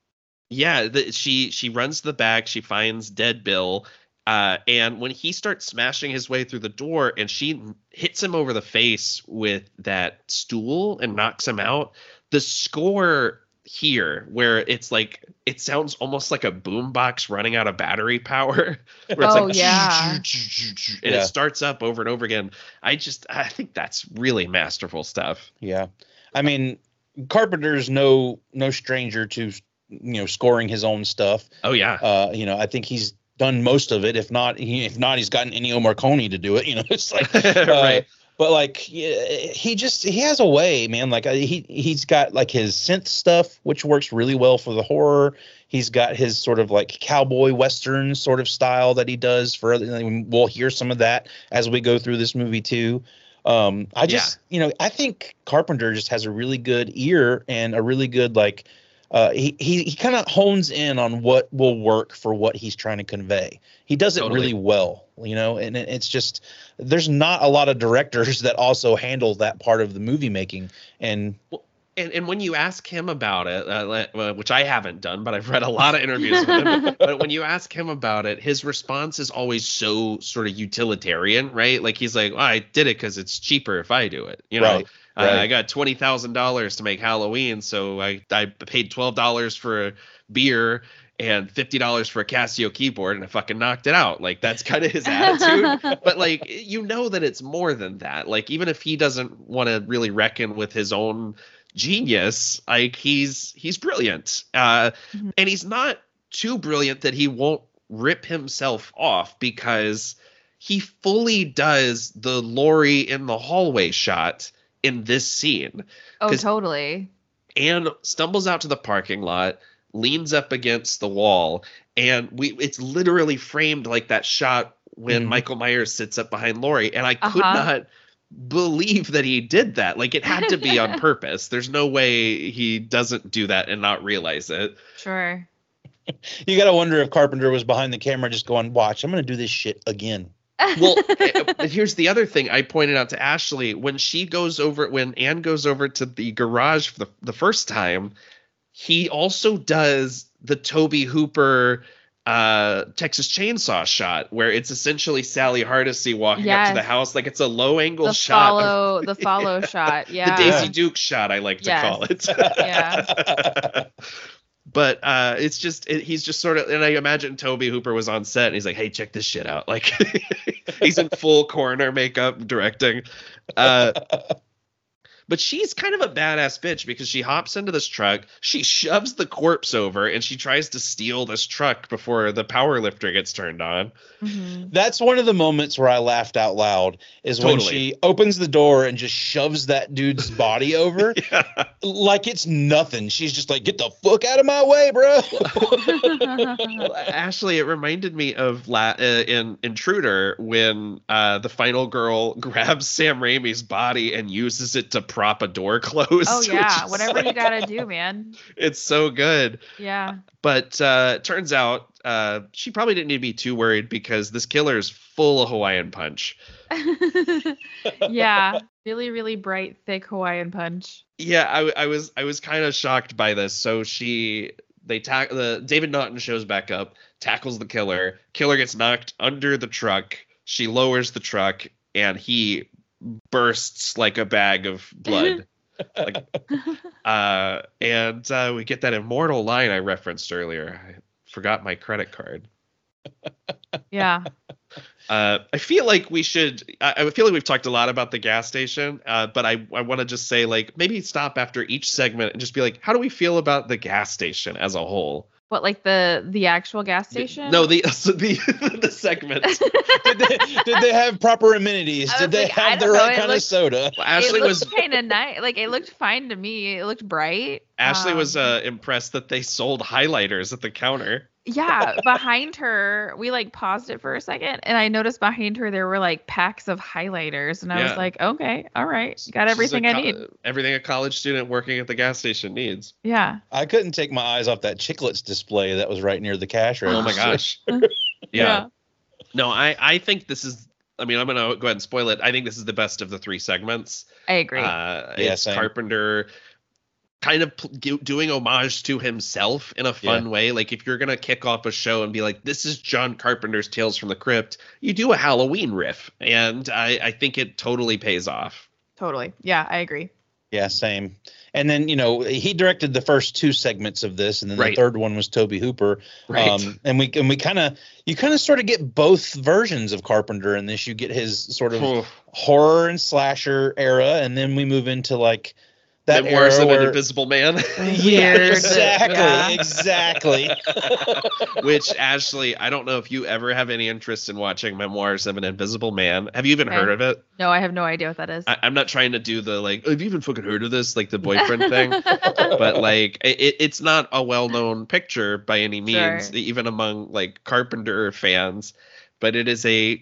she runs to the back, she finds dead Bill. And when he starts smashing his way through the door and she hits him over the face with that stool and knocks him out, the score here, where it's like, it sounds almost like a boombox running out of battery power, where it's and it starts up over and over again. I think that's really masterful stuff. Yeah. I mean, Carpenter's no stranger to, you know, scoring his own stuff. Oh yeah. You know, I think he's done most of it. If not, he's gotten Ennio Morricone to do it. You know, it's like right. But like he has a way, man. Like he's got like his synth stuff, which works really well for the horror. He's got his sort of like cowboy western sort of style that he does for. We'll hear some of that as we go through this movie too. You know, I think Carpenter just has a really good ear and a really good like. He kind of hones in on what will work for what he's trying to convey. He does it really well, you know, and it's just, there's not a lot of directors that also handle that part of the movie making. And when you ask him about it, which I haven't done, but I've read a lot of interviews with him, but when you ask him about it, his response is always so sort of utilitarian, right? Like he's like, I did it because it's cheaper if I do it, you know? Right. I got $20,000 to make Halloween, so I paid $12 for a beer and $50 for a Casio keyboard, and I fucking knocked it out. Like, that's kind of his attitude. But like, you know that it's more than that. Like, even if he doesn't want to really reckon with his own genius, like he's brilliant, and he's not too brilliant that he won't rip himself off, because he fully does the Laurie in the hallway shot in this scene. Oh, totally. Anne stumbles out to the parking lot, leans up against the wall, and it's literally framed like that shot when Michael Myers sits up behind Laurie, and I could not believe that he did that. Like, it had to be on purpose. There's no way he doesn't do that and not realize it. Sure. You got to wonder if Carpenter was behind the camera just going, watch, I'm going to do this shit again. Well, here's the other thing I pointed out to Ashley. When Anne goes over to the garage for the first time, he also does the Tobe Hooper Texas Chainsaw shot, where it's essentially Sally Hardesty walking up to the house. Like, it's a low angle shot. The follow shot. Yeah. The Daisy Duke shot, I like to call it. Yeah. But it's just he's just sort of, and I imagine Tobe Hooper was on set and he's like, hey, check this shit out. Like, he's in full coroner makeup directing. But she's kind of a badass bitch because she hops into this truck, she shoves the corpse over, and she tries to steal this truck before the power lifter gets turned on. Mm-hmm. That's one of the moments where I laughed out loud, is when she opens the door and just shoves that dude's body over like it's nothing. She's just like, get the fuck out of my way, bro. Ashley, it reminded me of in Intruder when the final girl grabs Sam Raimi's body and uses it to prop a door closed. Oh yeah, whatever you gotta do, man. It's so good. Yeah. But turns out she probably didn't need to be too worried because this killer is full of Hawaiian Punch. Yeah, really, really bright, thick Hawaiian Punch. Yeah, I was kind of shocked by this. So David Naughton shows back up, tackles the killer. Killer gets knocked under the truck. She lowers the truck, and he bursts like a bag of blood. And we get that immortal line I referenced earlier. I forgot my credit card. Yeah. I feel like we've talked a lot about the gas station, but I want to just say, like, maybe stop after each segment and just be like, how do we feel about the gas station as a whole? What, like the actual gas station? No, the segment. Did they have proper amenities? Did they have the right kind of soda? Well, Ashley was kind of nice. Like, it looked fine to me. It looked bright. Ashley was impressed that they sold highlighters at the counter. Yeah, behind her, we like paused it for a second, and I noticed behind her there were like packs of highlighters, and I was like, okay, all right, got everything I need. Everything a college student working at the gas station needs. Yeah. I couldn't take my eyes off that Chiclets display that was right near the cash register. Oh my gosh. Yeah. No, I think this is, I mean, I'm going to go ahead and spoil it. I think this is the best of the three segments. I agree. It's Carpenter kind of doing homage to himself in a fun way. Like, if you're going to kick off a show and be like, this is John Carpenter's Tales from the Crypt, you do a Halloween riff. And I think it totally pays off. Totally. Yeah, I agree. Yeah, same. And then, he directed the first two segments of this, and then the third one was Tobe Hooper. Right. And you kind of sort of get both versions of Carpenter in this. You get his sort of horror and slasher era, and then we move into like that Memoirs era of where, an Invisible Man. Weird. Exactly. Which, Ashley, I don't know if you ever have any interest in watching Memoirs of an Invisible Man. Have you even heard of it? No, I have no idea what that is. I'm not trying to do the like, have you even fucking heard of this? Like the boyfriend thing. But like, it's not a well-known picture by any means, even among like Carpenter fans. But it is a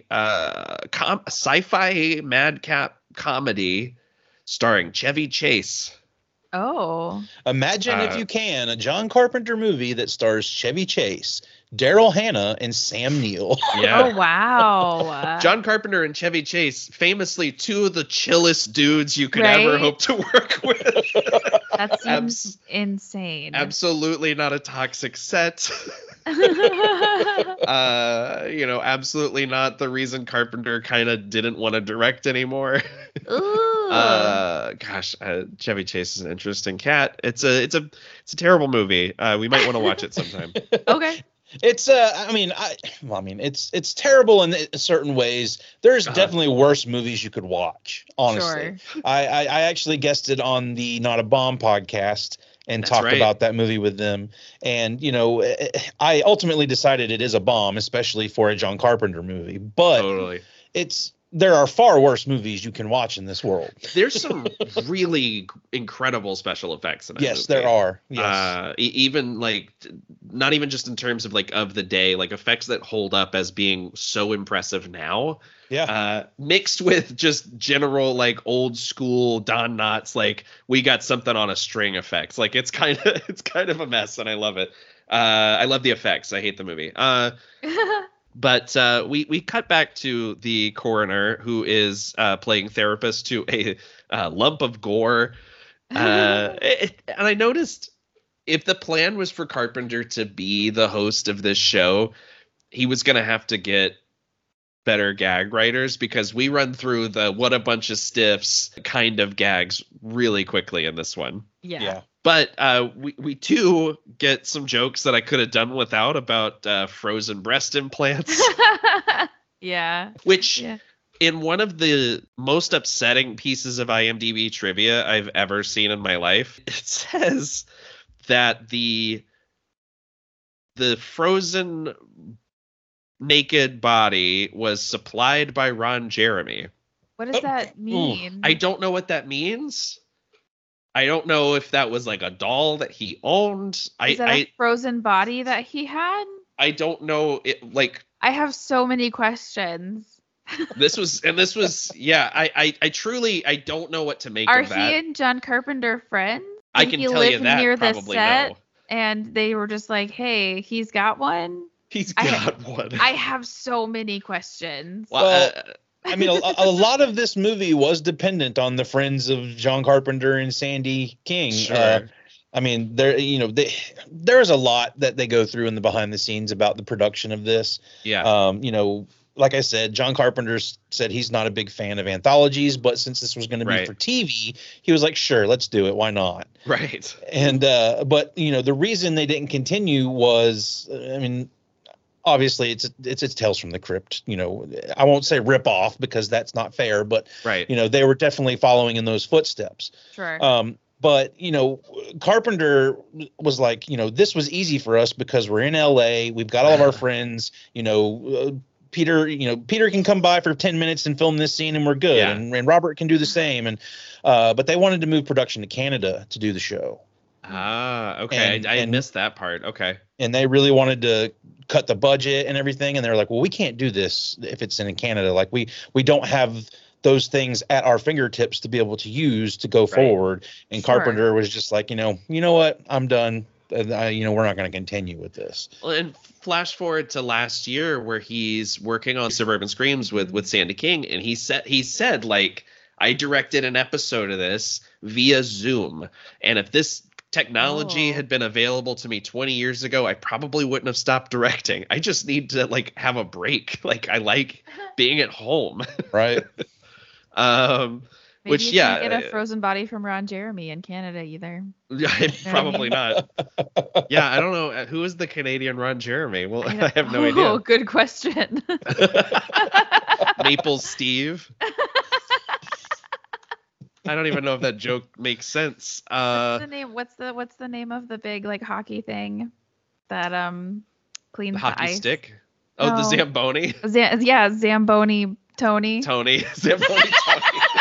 sci-fi madcap comedy starring Chevy Chase. Oh. Imagine, if you can, a John Carpenter movie that stars Chevy Chase, Daryl Hannah, and Sam Neill. Yeah. Oh, wow. John Carpenter and Chevy Chase, famously two of the chillest dudes you could ever hope to work with. That seems insane. Absolutely not a toxic set. Absolutely not the reason Carpenter kind of didn't want to direct anymore. Chevy Chase is an interesting cat. It's a terrible movie. We might want to watch it sometime. Okay. It's it's terrible in certain ways. There's definitely worse movies you could watch, honestly. Sure. I actually guested on the Not a Bomb podcast and talked about that movie with them. And, I ultimately decided it is a bomb, especially for a John Carpenter movie. But it's there are far worse movies you can watch in this world. There's some really incredible special effects in that movie. There are. Yes. Even like, not even just in terms of like of the day, like effects that hold up as being so impressive now. Yeah. Mixed with just general like old school Don Knotts, like we got something on a string effects. Like it's kind of a mess, and I love it. I love the effects. I hate the movie. But we cut back to the coroner, who is playing therapist to a lump of gore. And I noticed, if the plan was for Carpenter to be the host of this show, he was going to have to get better gag writers, because we run through the what a bunch of stiffs kind of gags really quickly in this one. Yeah. But we do get some jokes that I could have done without, about frozen breast implants. Yeah. Which, in one of the most upsetting pieces of IMDb trivia I've ever seen in my life, it says that the frozen naked body was supplied by Ron Jeremy. What does that mean? I don't know what that means. I don't know if that was like a doll that he owned. Is that a frozen body that he had? I don't know. I have so many questions. This was, yeah. I truly don't know what to make of that. Are he and John Carpenter friends? I can tell you that near probably the set, no. And they were just like, "Hey, he's got one." He's got one. I have so many questions. Well, I mean, a lot of this movie was dependent on the friends of John Carpenter and Sandy King. Sure. I mean, there's a lot that they go through in the behind the scenes about the production of this. Yeah. Like I said, John Carpenter said he's not a big fan of anthologies, but since this was going to be for TV, he was like, sure, let's do it. Why not? Right. And, but the reason they didn't continue was, I mean, obviously it's Tales from the Crypt. I won't say rip off, because that's not fair, but right. They were definitely following in those footsteps. Sure. But Carpenter was like, this was easy for us because we're in LA. We've got all of our friends. Peter can come by for 10 minutes and film this scene, and we're good. Yeah. And Robert can do the same. And but they wanted to move production to Canada to do the show. Okay. I missed that part. Okay. And they really wanted to cut the budget and everything. And they're like, well, we can't do this if it's in Canada. Like we don't have those things at our fingertips to be able to use to go forward. And Carpenter was just like, you know what? I'm done. We're not going to continue with this. Well, and flash forward to last year, where he's working on Suburban Screams with Sandy King. And he said, like, I directed an episode of this via Zoom. And if this technology had been available to me 20 years ago, I probably wouldn't have stopped directing. I just need to have a break. Like, I like being at home. Right. Maybe you can't get a frozen body from Ron Jeremy in Canada either. Probably not. Yeah, I don't know. Who is the Canadian Ron Jeremy? Well, I have no idea. Oh, good question. Maple Steve. I don't even know if that joke makes sense. What's the name? What's the name of the big hockey thing that cleans the hockey ice? Stick? Oh, no. The Zamboni. Zamboni Tony. Zamboni Tony.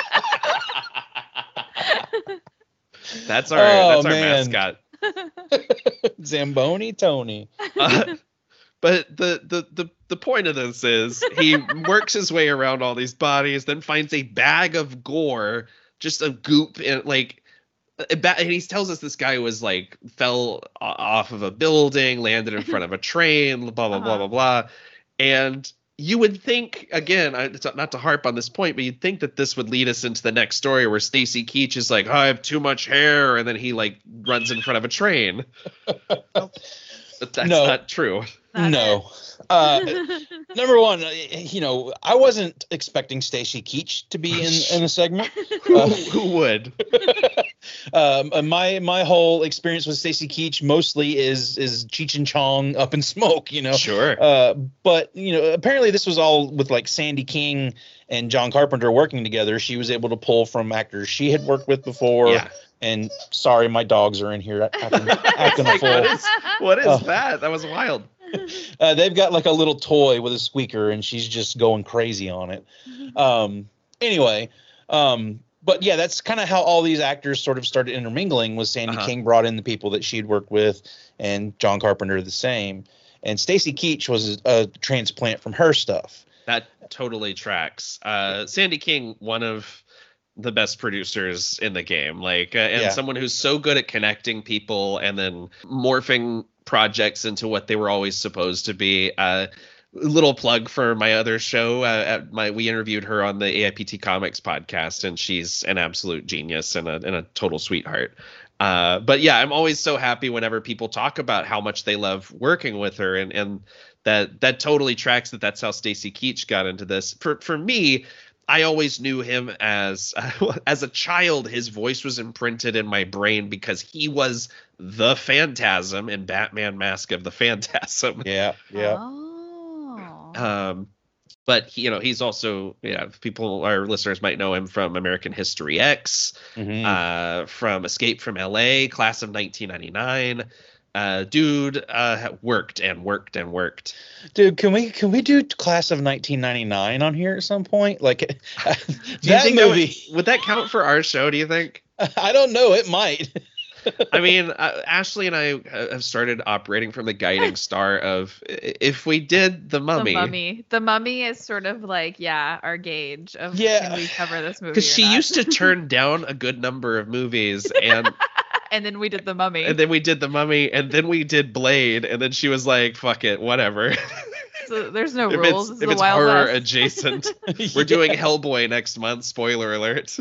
That's our mascot. Zamboni Tony. But the point of this is he works his way around all these bodies, then finds a bag of gore, just a goop, and and he tells us this guy was fell off of a building, landed in front of a train, blah blah blah blah blah, and you would think, again, not to harp on this point, but you'd think that this would lead us into the next story where Stacy Keach is like, oh, I have too much hair, and then he runs in front of a train. But that's not true. No. Number one, I wasn't expecting Stacy Keach to be in a segment. Who would? My whole experience with Stacy Keach mostly is Cheech and Chong Up in Smoke, Sure. But apparently this was all with Sandy King and John Carpenter working together. She was able to pull from actors she had worked with before. Yeah. And sorry, my dogs are in here acting a fool. What is that? That was wild. They've got like a little toy with a squeaker, and she's just going crazy on it. Anyway, but yeah, that's kind of how all these actors sort of started intermingling. Was Sandy King brought in the people that she'd worked with, and John Carpenter the same. And Stacy Keach was a transplant from her stuff. That totally tracks. Sandy King, one of the best producers in the game, and someone who's so good at connecting people and then morphing projects into what they were always supposed to be. Little plug for my other show. We interviewed her on the AIPT Comics podcast, and she's an absolute genius and a total sweetheart. But yeah, I'm always so happy whenever people talk about how much they love working with her, and that totally tracks that's how Stacy Keach got into this. For me, I always knew him as a child. His voice was imprinted in my brain because he was the Phantasm in Batman: Mask of the Phantasm. Yeah. But he's also, our listeners might know him from American History X, from Escape from LA, Class of 1999. Dude worked and worked and worked. Dude, can we do Class of 1999 on here at some point? Like that movie would that count for our show? Do you think? I don't know. It might. I mean, Ashley and I have started operating from the guiding star of if we did The Mummy. The Mummy is sort of like, our gauge of can we cover this movie? Because she used to turn down a good number of movies, and and then we did The Mummy. And then we did Blade, and then she was like, fuck it, whatever. So there's no rules. If it's horror adjacent. We're doing Hellboy next month, spoiler alert.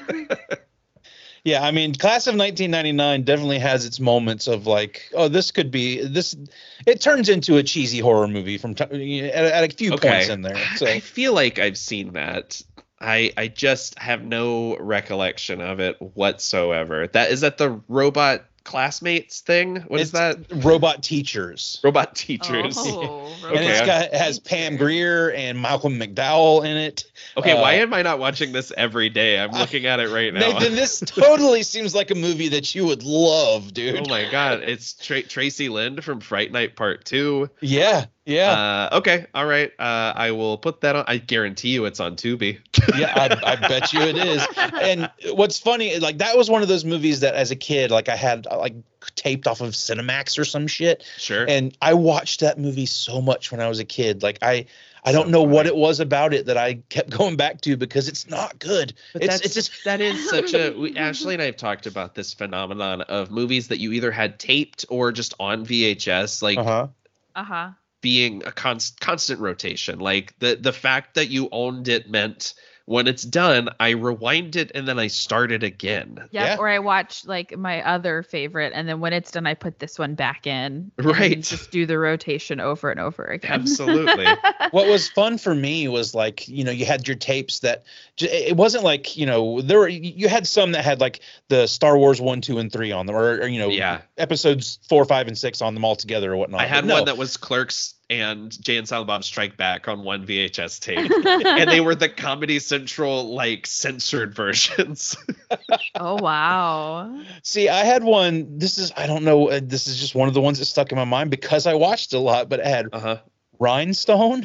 Yeah, I mean, Class of 1999 definitely has its moments of like, this could be this. It turns into a cheesy horror movie from at a few points in there. So I feel like I've seen that. I just have no recollection of it whatsoever. Is that the robot classmates thing? Is that? Robot Teachers. Robot Teachers. And it has Pam Grier and Malcolm McDowell in it. Okay, why am I not watching this every day? I'm looking at it right now. Nathan, this totally seems like a movie that you would love, dude. Oh my god, it's Tracy Lind from Fright Night Part 2. Yeah. Okay, all right. I will put that on. I guarantee you it's on Tubi. Yeah, I bet you it is. And what's funny, like that was one of those movies that as a kid, like I had like taped off of Cinemax or some shit. Sure. And I watched that movie so much when I was a kid. Like I don't know what it was about it that I kept going back to because it's not good. But that is such a. Ashley and I have talked about this phenomenon of movies that you either had taped or just on VHS, like being a constant rotation. Like the fact that you owned it meant when it's done, I rewind it and then I start it again. Yeah, or I watch like my other favorite, and then when it's done, I put this one back in. Right. And just do the rotation over and over again. Absolutely. What was fun for me was like, you had your tapes that it wasn't like, you had some that had like the Star Wars 1, 2, and 3 on them, or episodes 4, 5, and 6 on them all together or whatnot. I had one that was Clerks and Jay and Silent Bob Strike Back on one VHS tape, and they were the Comedy Central like censored versions. Oh wow! See, I had one. I don't know. This is just one of the ones that stuck in my mind because I watched a lot. But it had Rhinestone,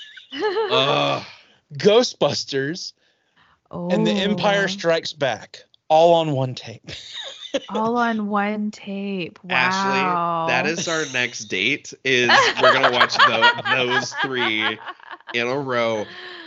Ghostbusters, and The Empire Strikes Back, all on one tape. All on one tape. Wow. Ashley, that is our next date. We're gonna watch those 3 in a row.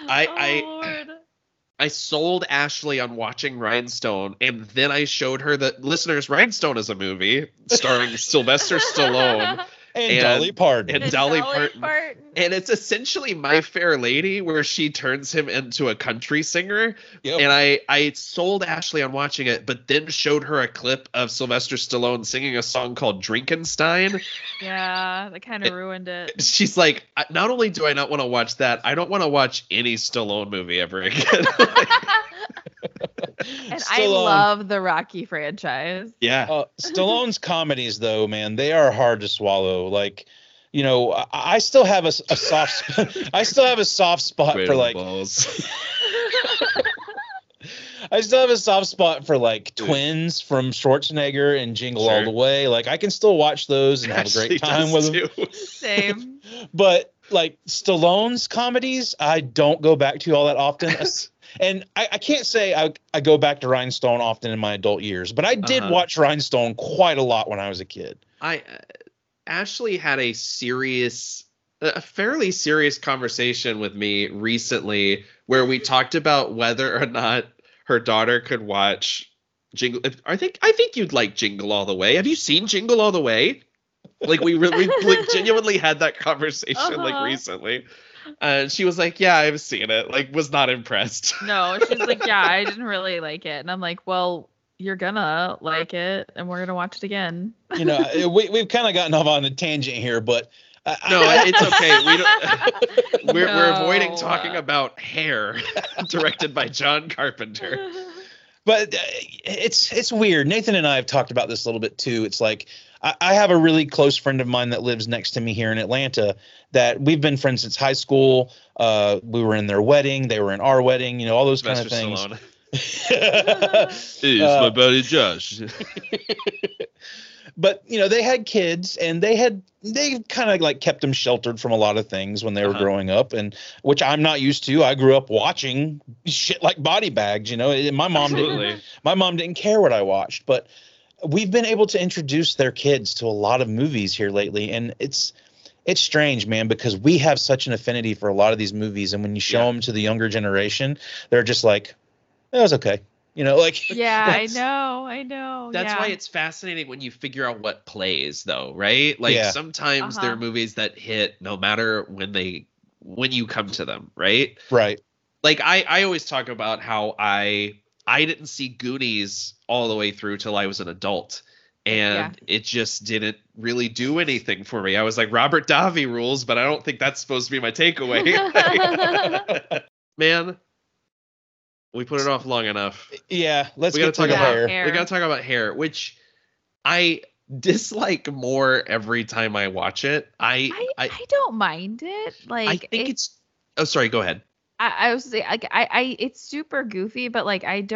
I sold Ashley on watching Rhinestone, and then I showed her that listeners, Rhinestone is a movie starring Sylvester Stallone. And Dolly Parton. And Dolly Parton. And it's essentially My Fair Lady, where she turns him into a country singer. Yep. And I sold Ashley on watching it, but then showed her a clip of Sylvester Stallone singing a song called Drinkenstein. Yeah, that kind of ruined it. She's like, not only do I not want to watch that, I don't want to watch any Stallone movie ever again. And I love the Rocky franchise. Yeah. Stallone's comedies, though, man, they are hard to swallow. Like, I still have a soft spot for like. I still have a soft spot for like Twins from Schwarzenegger and Jingle All the Way. Like I can still watch those and have a great time with them. Same. But like Stallone's comedies, I don't go back to all that often. And I can't say I go back to Rhinestone often in my adult years, but I did watch Rhinestone quite a lot when I was a kid. Ashley had a fairly serious conversation with me recently where we talked about whether or not her daughter could watch Jingle. I think you'd like Jingle All the Way. Have you seen Jingle All the Way? Like we like, genuinely had that conversation like recently. She was like, yeah, I've seen it. Like, was not impressed. No, she's like, yeah, I didn't really like it. And I'm like, well, you're gonna like it, and we're gonna watch it again. You know, we've kind of gotten off on a tangent here, but no, it's okay. We're avoiding talking about Hair, directed by John Carpenter. But it's weird. Nathan and I have talked about this a little bit too. It's like I have a really close friend of mine that lives next to me here in Atlanta that we've been friends since high school. We were in their wedding. They were in our wedding. You know, all those kind of things. Hey, it's my buddy Josh. But, you know, they had kids and they kind of like kept them sheltered from a lot of things when they were growing up, and which I'm not used to. I grew up watching shit like Body Bags, you know. My mom didn't care what I watched, but we've been able to introduce their kids to a lot of movies here lately, and it's strange, man, because we have such an affinity for a lot of these movies, and when you show them to the younger generation, they're just like, that was okay. You know, like yeah, I know. That's why it's fascinating when you figure out what plays, though, right? Like sometimes there are movies that hit no matter when you come to them, right? Right. Like I always talk about how I didn't see Goonies all the way through till I was an adult, and it just didn't really do anything for me. I was like, Robert Davi rules, but I don't think that's supposed to be my takeaway. Man. We put it off long enough. Yeah, we gotta talk about Hair. We gotta talk about Hair, which I dislike more every time I watch it. I don't mind it. Like I think it's. Oh, sorry. Go ahead. I was saying, like it's super goofy, but like I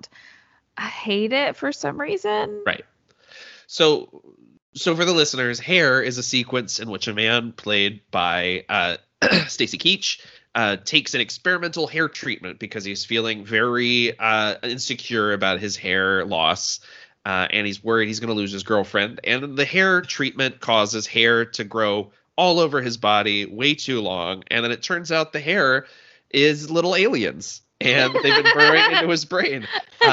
hate it for some reason. Right. So for the listeners, Hair is a sequence in which a man played by Stacy Keach takes an experimental hair treatment because he's feeling very insecure about his hair loss, and he's worried he's going to lose his girlfriend. And the hair treatment causes hair to grow all over his body way too long, and then it turns out the hair is little aliens, and they've been burrowing into his brain.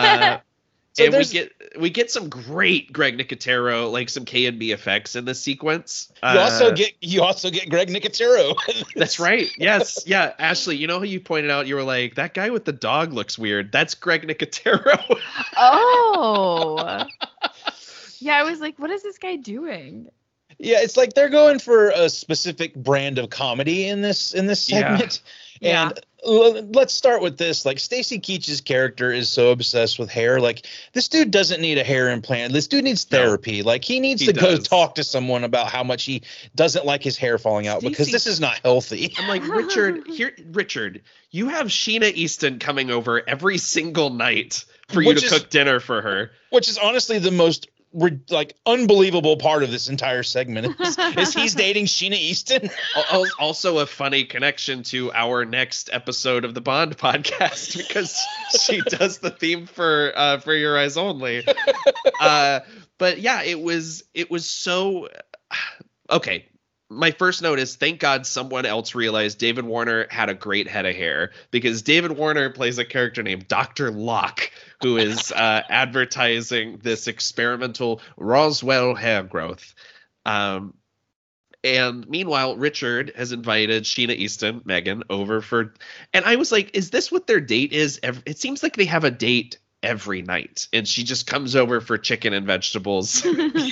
And we get some great Greg Nicotero, like some K&B effects in this sequence. You also get Greg Nicotero. That's right. Yes. Yeah. Ashley, you know how you pointed out, you were like, that guy with the dog looks weird. That's Greg Nicotero. Oh. Yeah, I was like, what is this guy doing? Yeah, it's like they're going for a specific brand of comedy in this segment. Yeah. And let's start with this. Like, Stacy Keach's character is so obsessed with hair. Like, this dude doesn't need a hair implant. This dude needs therapy. Like, he needs to go talk to someone about how much he doesn't like his hair falling out, because this is not healthy. I'm like, Richard, you have Sheena Easton coming over every single night for you to cook dinner for her. Which is honestly the most unbelievable part of this entire segment is he's dating Sheena Easton. Also a funny connection to our next episode of the Bond podcast, because she does the theme for Your Eyes Only. But yeah, it was so okay. My first note is, thank God someone else realized David Warner had a great head of hair, because David Warner plays a character named Dr. Locke, who is advertising this experimental Roswell hair growth. And meanwhile, Richard has invited Sheena Easton, Megan, over for... And I was like, is this what their date is? It seems like they have a date every night, and she just comes over for chicken and vegetables.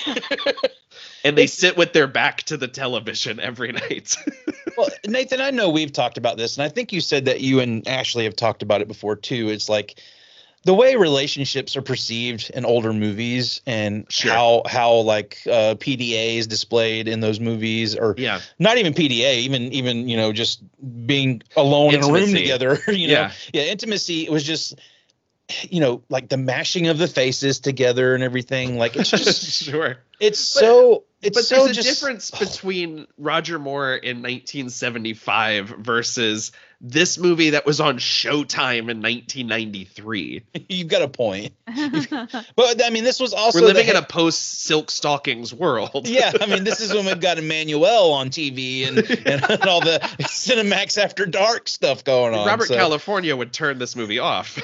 And they sit with their back to the television every night. Well, Nathan, I know we've talked about this, and I think you said that you and Ashley have talked about it before too. It's like the way relationships are perceived in older movies, and how like PDA is displayed in those movies, or not even PDA, even you know, just being alone in a room together. Intimacy. It was just. like the mashing of the faces together and everything. Like it's just sure. But there's a difference between Roger Moore in 1975 versus this movie that was on Showtime in 1993. You've got a point. But I mean, this was also we're living in a post Silk Stockings world. Yeah, I mean, this is when we've got Emmanuel on TV and all the Cinemax After Dark stuff going on. Robert California would turn this movie off.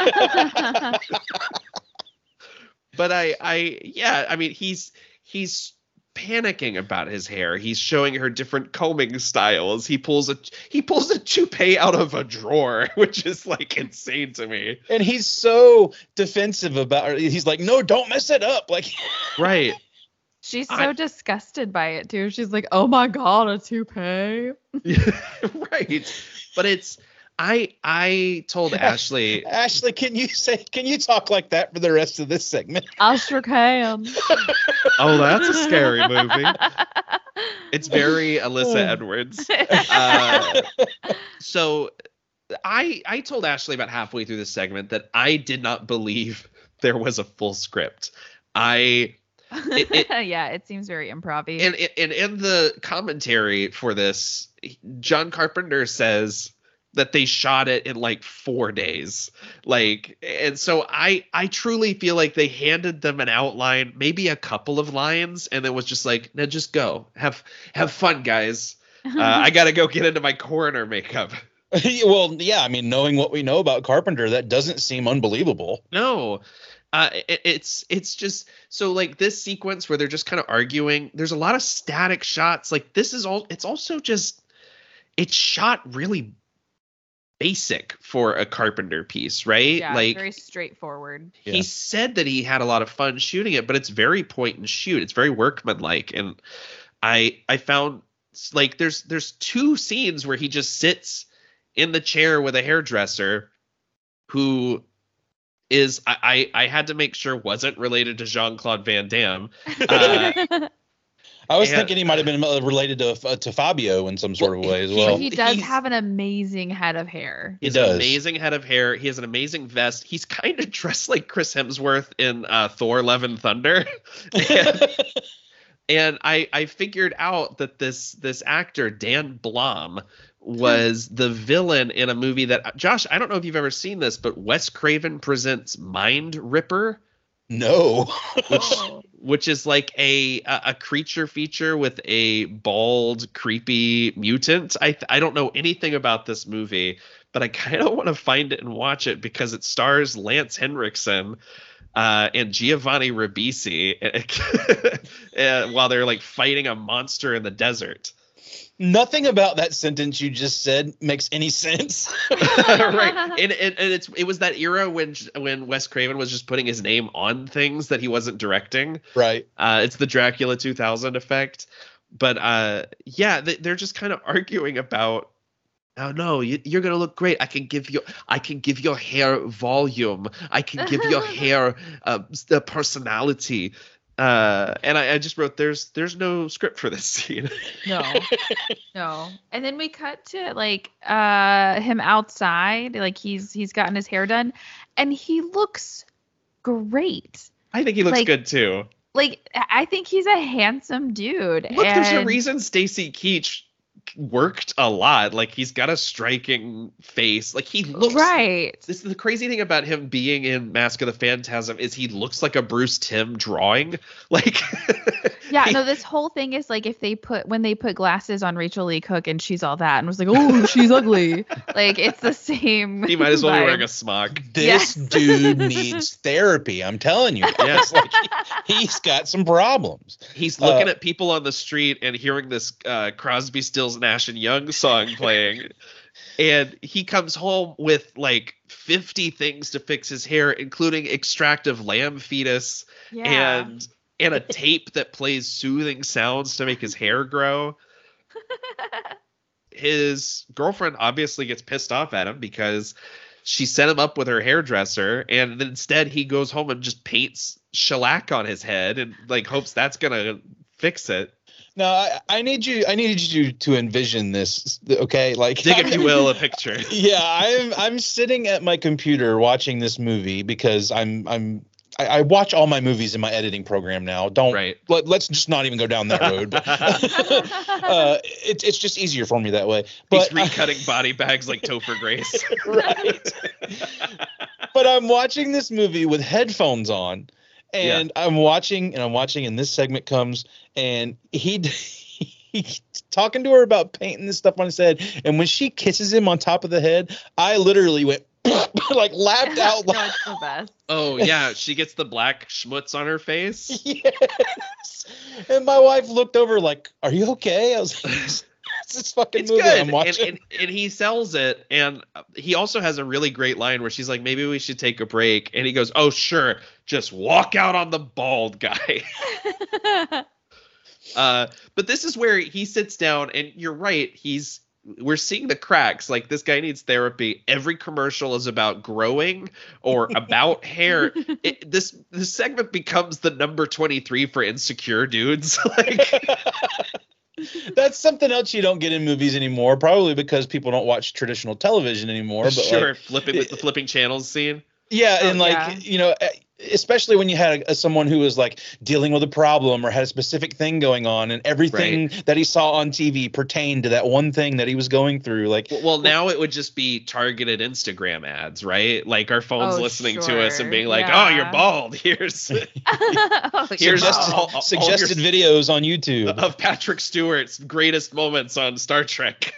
But I mean, he's panicking about his hair. He's showing her different combing styles. He pulls a toupee out of a drawer, which is like insane to me. And he's so defensive about it. He's like, "No, don't mess it up." Like, right. She's so disgusted by it too. She's like, "Oh my god, a toupee." Right. But it's I told Ashley. Ashley, can you talk like that for the rest of this segment? I sure can. Oh, that's a scary movie. It's very Alyssa Edwards. So I told Ashley about halfway through this segment that I did not believe there was a full script. Yeah, it seems very improv-y. And in the commentary for this, John Carpenter says that they shot it in like 4 days. And so I truly feel like they handed them an outline, maybe a couple of lines, and it was just like, now just go. Have fun, guys. I got to go get into my coroner makeup. Well, yeah, I mean, knowing what we know about Carpenter, that doesn't seem unbelievable. No. It's just so like this sequence where they're just kind of arguing. There's a lot of static shots. Like this is all. It's also just it's shot really basic for a Carpenter piece, right? Yeah, like very straightforward. He said that he had a lot of fun shooting it, but it's very point and shoot. It's very workmanlike, and I found like there's 2 scenes where he just sits in the chair with a hairdresser who is I had to make sure wasn't related to Jean-Claude Van Damme. I was thinking he might have been related to Fabio in some sort of way as well. He does have an amazing head of hair. He has an amazing head of hair. He has an amazing vest. He's kind of dressed like Chris Hemsworth in Thor: Love and Thunder. And I figured out that this actor, Dan Blom, was the villain in a movie that, Josh, I don't know if you've ever seen this, but Wes Craven presents Mind Ripper. No. which is like a creature feature with a bald, creepy mutant. I don't know anything about this movie, but I kind of want to find it and watch it because it stars Lance Henriksen and Giovanni Ribisi while they're like fighting a monster in the desert. Nothing about that sentence you just said makes any sense. Right. And it was that era when Wes Craven was just putting his name on things that he wasn't directing. Right. It's the Dracula 2000 effect. But they're just kind of arguing about, oh no, you're gonna look great. I can give your hair volume. I can give your hair the personality. And I just wrote there's no script for this scene. No. And then we cut to like him outside, like he's gotten his hair done, and he looks great. I think he looks good too. Like I think he's a handsome dude. Look, there's a reason Stacy Keach worked a lot. Like he's got a striking face. Like he looks right. This is the crazy thing about him being in Mask of the Phantasm is he looks like a Bruce Timm drawing. Like this whole thing is like when they put glasses on Rachel Lee Cook and she's all that and was like, oh, she's ugly. Like it's the same. He might as well be wearing a smock. This dude needs therapy. I'm telling you. Yes, like he's got some problems. He's looking at people on the street and hearing this Crosby, Stills, Nash and Young song playing, and he comes home with like 50 things to fix his hair, including extractive lamb fetus and a tape that plays soothing sounds to make his hair grow. His girlfriend obviously gets pissed off at him because she set him up with her hairdresser, and instead he goes home and just paints shellac on his head and like hopes that's gonna fix it. No, I need you to envision this, okay? Like, dig, if you will, a picture. Yeah, I'm sitting at my computer watching this movie because I watch all my movies in my editing program now. Let's just not even go down that road. But, it's just easier for me that way. But he's recutting body bags like Topher Grace. Right. But I'm watching this movie with headphones on. And I'm watching, and this segment comes, and he's talking to her about painting this stuff on his head. And when she kisses him on top of the head, I literally went, like, laughed out loud. That's the best. Oh, yeah. She gets the black schmutz on her face. Yes. And my wife looked over like, are you okay? I was like, this fucking movie good. I'm watching. And he sells it, and he also has a really great line where she's like, maybe we should take a break, and he goes, oh sure, just walk out on the bald guy. But this is where he sits down, and you're right, we're seeing the cracks. Like, this guy needs therapy. Every commercial is about growing or about hair. This segment becomes the number 23 for insecure dudes. Like, that's something else you don't get in movies anymore, probably because people don't watch traditional television anymore. But sure, like, flipping with the flipping channels scene. Yeah, and you know, especially when you had someone who was like dealing with a problem or had a specific thing going on, and everything that he saw on TV pertained to that one thing that he was going through. Like, well, now it would just be targeted Instagram ads, right? Like our phones listening to us and being like, "Oh, you're bald. Here's suggested videos on YouTube of Patrick Stewart's greatest moments on Star Trek."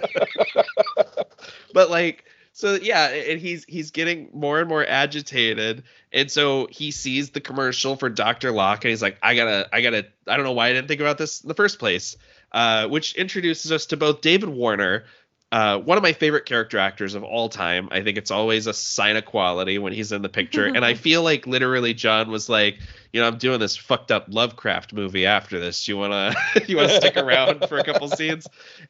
But like. So yeah, and he's getting more and more agitated, and so he sees the commercial for Dr. Locke, and he's like, I don't know why I didn't think about this in the first place, which introduces us to both David Warner, one of my favorite character actors of all time. I think it's always a sign of quality when he's in the picture, and I feel like literally John was like, you know, I'm doing this fucked up Lovecraft movie after this. You wanna stick around for a couple scenes?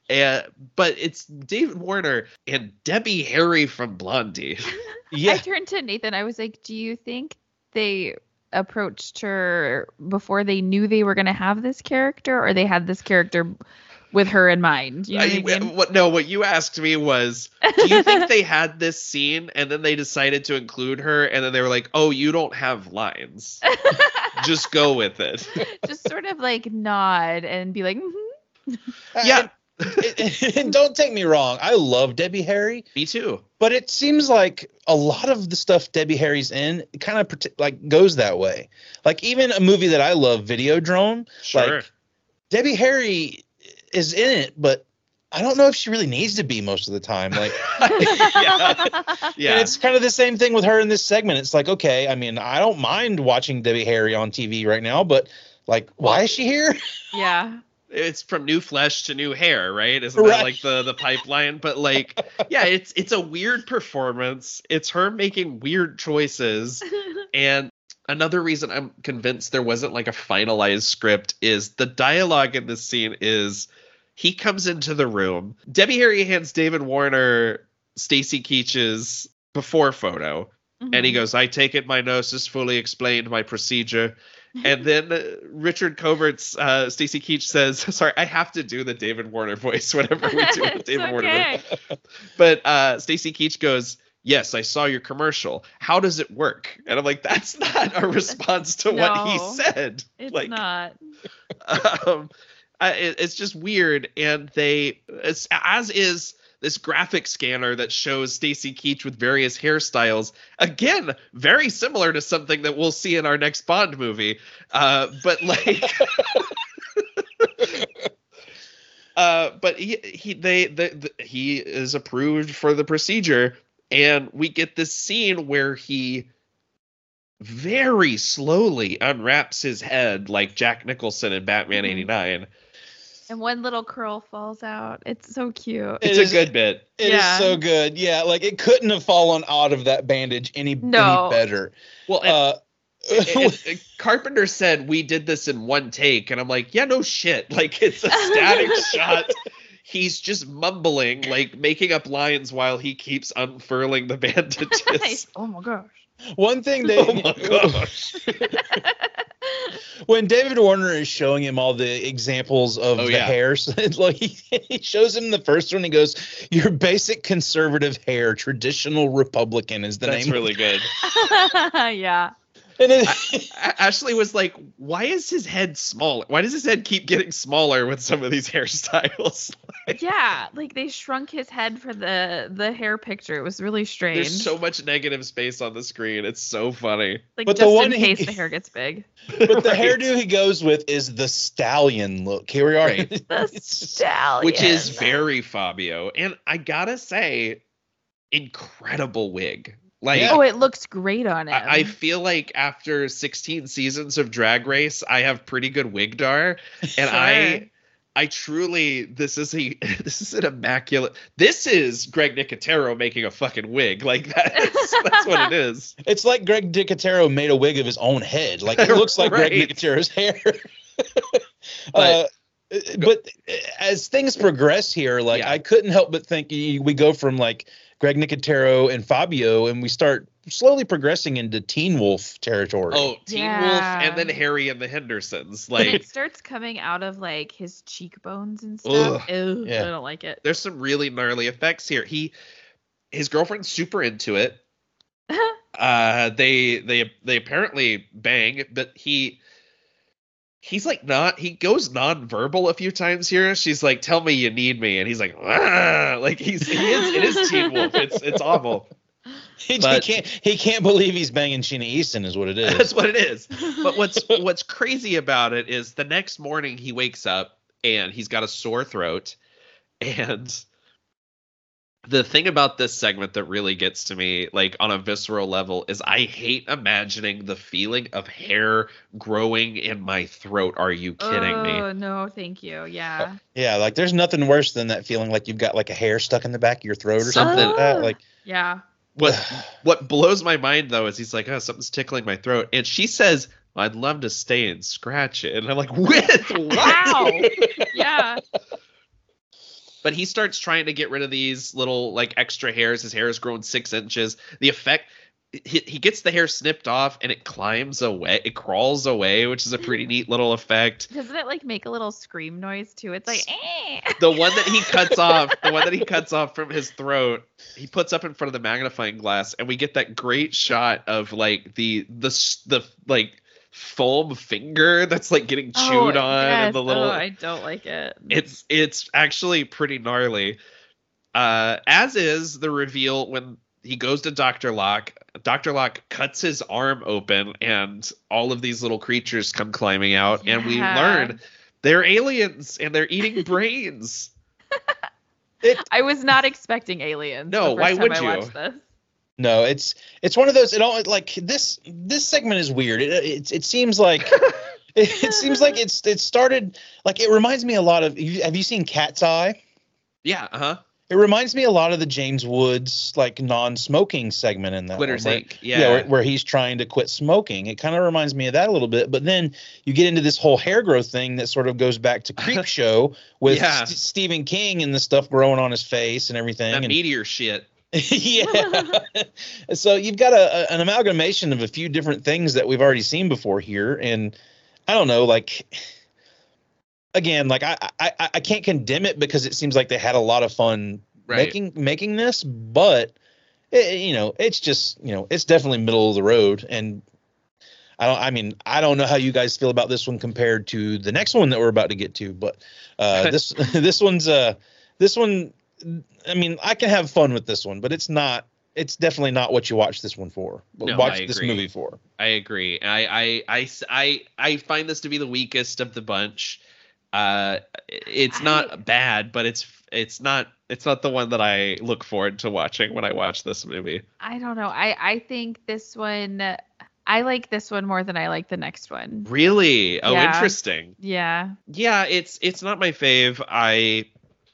But it's David Warner and Debbie Harry from Blondie. Yeah. I turned to Nathan. I was like, do you think they approached her before they knew they were going to have this character, or they had this character with her in mind? You know what I mean? No, what you asked me was, do you think they had this scene and then they decided to include her, and then they were like, oh, you don't have lines. Just go with it. Just sort of like nod and be like, mm-hmm. Yeah. And don't take me wrong, I love Debbie Harry. Me too. But it seems like a lot of the stuff Debbie Harry's in kind of like goes that way. Like even a movie that I love, Videodrome. Sure. Like Debbie Harry is in it, but I don't know if she really needs to be most of the time. Like, yeah. And it's kind of the same thing with her in this segment. It's like, okay, I mean, I don't mind watching Debbie Harry on TV right now, but like, why is she here? Yeah. It's from new flesh to new hair, right? Isn't that like the pipeline? But like, yeah, it's a weird performance. It's her making weird choices. And another reason I'm convinced there wasn't like a finalized script is the dialogue in this scene is he comes into the room. Debbie Harry hands David Warner Stacy Keach's before photo. Mm-hmm. And he goes, I take it my nurse has fully explained my procedure. And then Richard Covert's Stacy Keach says, sorry, I have to do the David Warner voice whenever we do the David Warner voice. But Stacy Keach goes, yes, I saw your commercial. How does it work? And I'm like, that's not a response to what he said. It's like, not. It's just weird. And as is this graphic scanner that shows Stacy Keach with various hairstyles. Again, very similar to something that we'll see in our next Bond movie. But like, but he is approved for the procedure, and we get this scene where he very slowly unwraps his head like Jack Nicholson in Batman '89. And one little curl falls out. It's so cute. It's a good bit. It is so good. Yeah, like it couldn't have fallen out of that bandage any better. Well, and Carpenter said we did this in one take, and I'm like, yeah, no shit. Like it's a static shot. He's just mumbling, like making up lines while he keeps unfurling the bandages. Oh my gosh. One thing they when David Warner is showing him all the examples of the hair, like he shows him the first one. He goes, "Your basic conservative hair, traditional Republican is the name." That's really good. Yeah. And Ashley was like, "Why is his head smaller? Why does his head keep getting smaller with some of these hairstyles?" Yeah, like they shrunk his head for the hair picture. It was really strange. There's so much negative space on the screen. It's so funny. Like, but just in case the hair gets big. But the hairdo he goes with is the stallion look. Here we are. Right. The stallion. Which is very Fabio. And I gotta say, incredible wig. Like, it looks great on him. I feel like after 16 seasons of Drag Race, I have pretty good wigdar, and Sure. I truly, this is an immaculate. This is Greg Nicotero making a fucking wig. Like that's what it is. It's like Greg Nicotero made a wig of his own head. Like it looks like Right. Greg Nicotero's hair. But as things progress here, like I couldn't help but think we go from like Greg Nicotero and Fabio, and we start slowly progressing into Teen Wolf territory. Oh, Teen Wolf, and then Harry and the Hendersons. Like it starts coming out of like his cheekbones and stuff. Ew, I don't like it. There's some really gnarly effects here. His girlfriend's super into it. They apparently bang, but he's like he goes nonverbal a few times here. She's like, "Tell me you need me," and he's like, "Ah!" Like it is Teen Wolf. It's awful. He can't believe he's banging Sheena Easton is what it is. That's what it is. But what's crazy about it is the next morning he wakes up and he's got a sore throat. And the thing about this segment that really gets to me, like on a visceral level, is I hate imagining the feeling of hair growing in my throat. Are you kidding me? Oh, no, thank you. Yeah. Yeah, like there's nothing worse than that feeling like you've got like a hair stuck in the back of your throat or Something. something like that. Like, yeah. What blows my mind though is he's like, "Oh, something's tickling my throat," and she says, "I'd love to stay and scratch it," and I'm like, "With what?" Wow. Yeah. But he starts trying to get rid of these little like extra hairs. His hair has grown 6 inches. The effect, he gets the hair snipped off and it climbs away. It crawls away, which is a pretty neat little effect. Doesn't it like make a little scream noise too? It's like, eh. The one that he cuts off from his throat, he puts up in front of the magnifying glass, and we get that great shot of like the like foam finger that's like getting chewed on, yes. and the little. I don't like it. It's actually pretty gnarly. As is the reveal when he goes to Dr. Locke. Dr. Locke cuts his arm open, and all of these little creatures come climbing out, and we learn they're aliens and they're eating brains. I was not expecting aliens. No, why would you? Watched this. No, it's one of those. It all like this segment is weird. It seems like it seems like it started like it reminds me a lot of. Have you seen Cat's Eye? Yeah. It reminds me a lot of the James Woods like non-smoking segment in that Glitter's one, Inc. Yeah, where he's trying to quit smoking. It kind of reminds me of that a little bit. But then you get into this whole hair growth thing that sort of goes back to Creep Show with Stephen King and the stuff growing on his face and everything. That and meteor shit. Yeah. So you've got an amalgamation of a few different things that we've already seen before here, and I don't know, like. Again, like I can't condemn it because it seems like they had a lot of fun making this, but it's just it's definitely middle of the road, and I don't know how you guys feel about this one compared to the next one that we're about to get to, but this one I mean I can have fun with this one, but it's definitely not what you watch this one for. Watch this movie for. I agree. I find this to be the weakest of the bunch. It's not bad, but it's not the one that I look forward to watching when I watch this movie. I don't know. I think this one, I like this one more than I like the next one. Really? Oh, interesting. Yeah. Yeah, it's not my fave. I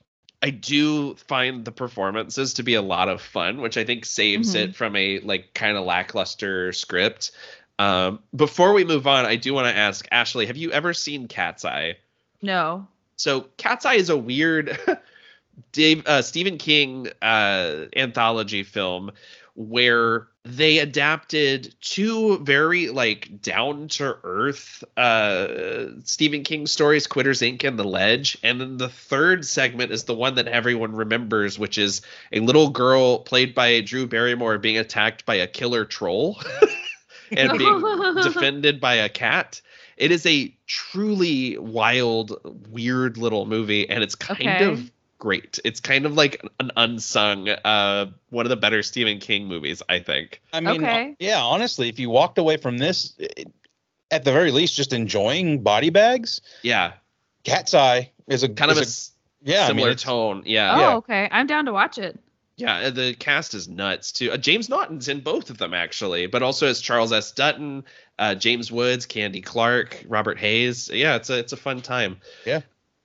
do find the performances to be a lot of fun, which I think saves it from a like kind of lackluster script. Before we move on, I do want to ask Ashley, have you ever seen Cat's Eye? No. So Cat's Eye is a weird Stephen King anthology film where they adapted two very like down to earth Stephen King stories, Quitters Inc. and The Ledge. And then the third segment is the one that everyone remembers, which is a little girl played by Drew Barrymore being attacked by a killer troll and being defended by a cat. It is a truly wild, weird little movie, and it's kind of great. It's kind of like an unsung one of the better Stephen King movies, I think. I mean, yeah, honestly, if you walked away from this, at the very least, just enjoying Body Bags, Cat's Eye is a kind of a similar tone. Oh, okay. I'm down to watch it. Yeah, the cast is nuts too. James Naughton's in both of them actually, but also as Charles S. Dutton, James Woods, Candy Clark, Robert Hayes. Yeah, it's a fun time. Yeah.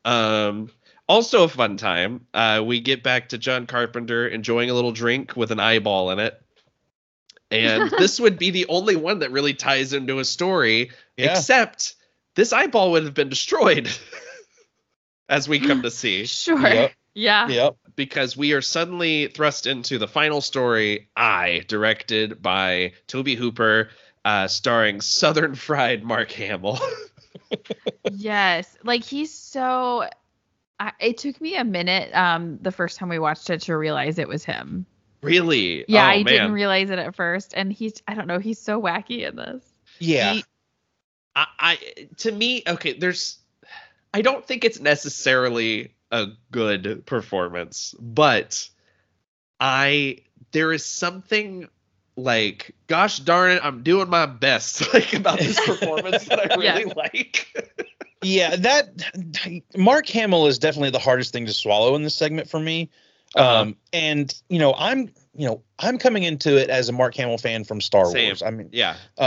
Also a fun time. We get back to John Carpenter enjoying a little drink with an eyeball in it. And this would be the only one that really ties into a story, except this eyeball would have been destroyed, as we come to see. Sure. Yep. Yeah. Yep. Because we are suddenly thrust into the final story, directed by Tobe Hooper, starring Southern Fried Mark Hamill. Yes. Like, he's so... it took me a minute the first time we watched it to realize it was him. Really? Yeah, I didn't realize it at first. And I don't know, he's so wacky in this. Yeah. To me, okay, I don't think it's necessarily a good performance, but there is something like, gosh darn it, I'm doing my best like about this performance that I really like. Yeah, that Mark Hamill is definitely the hardest thing to swallow in this segment for me. And I'm coming into it as a Mark Hamill fan from Star Wars. I mean,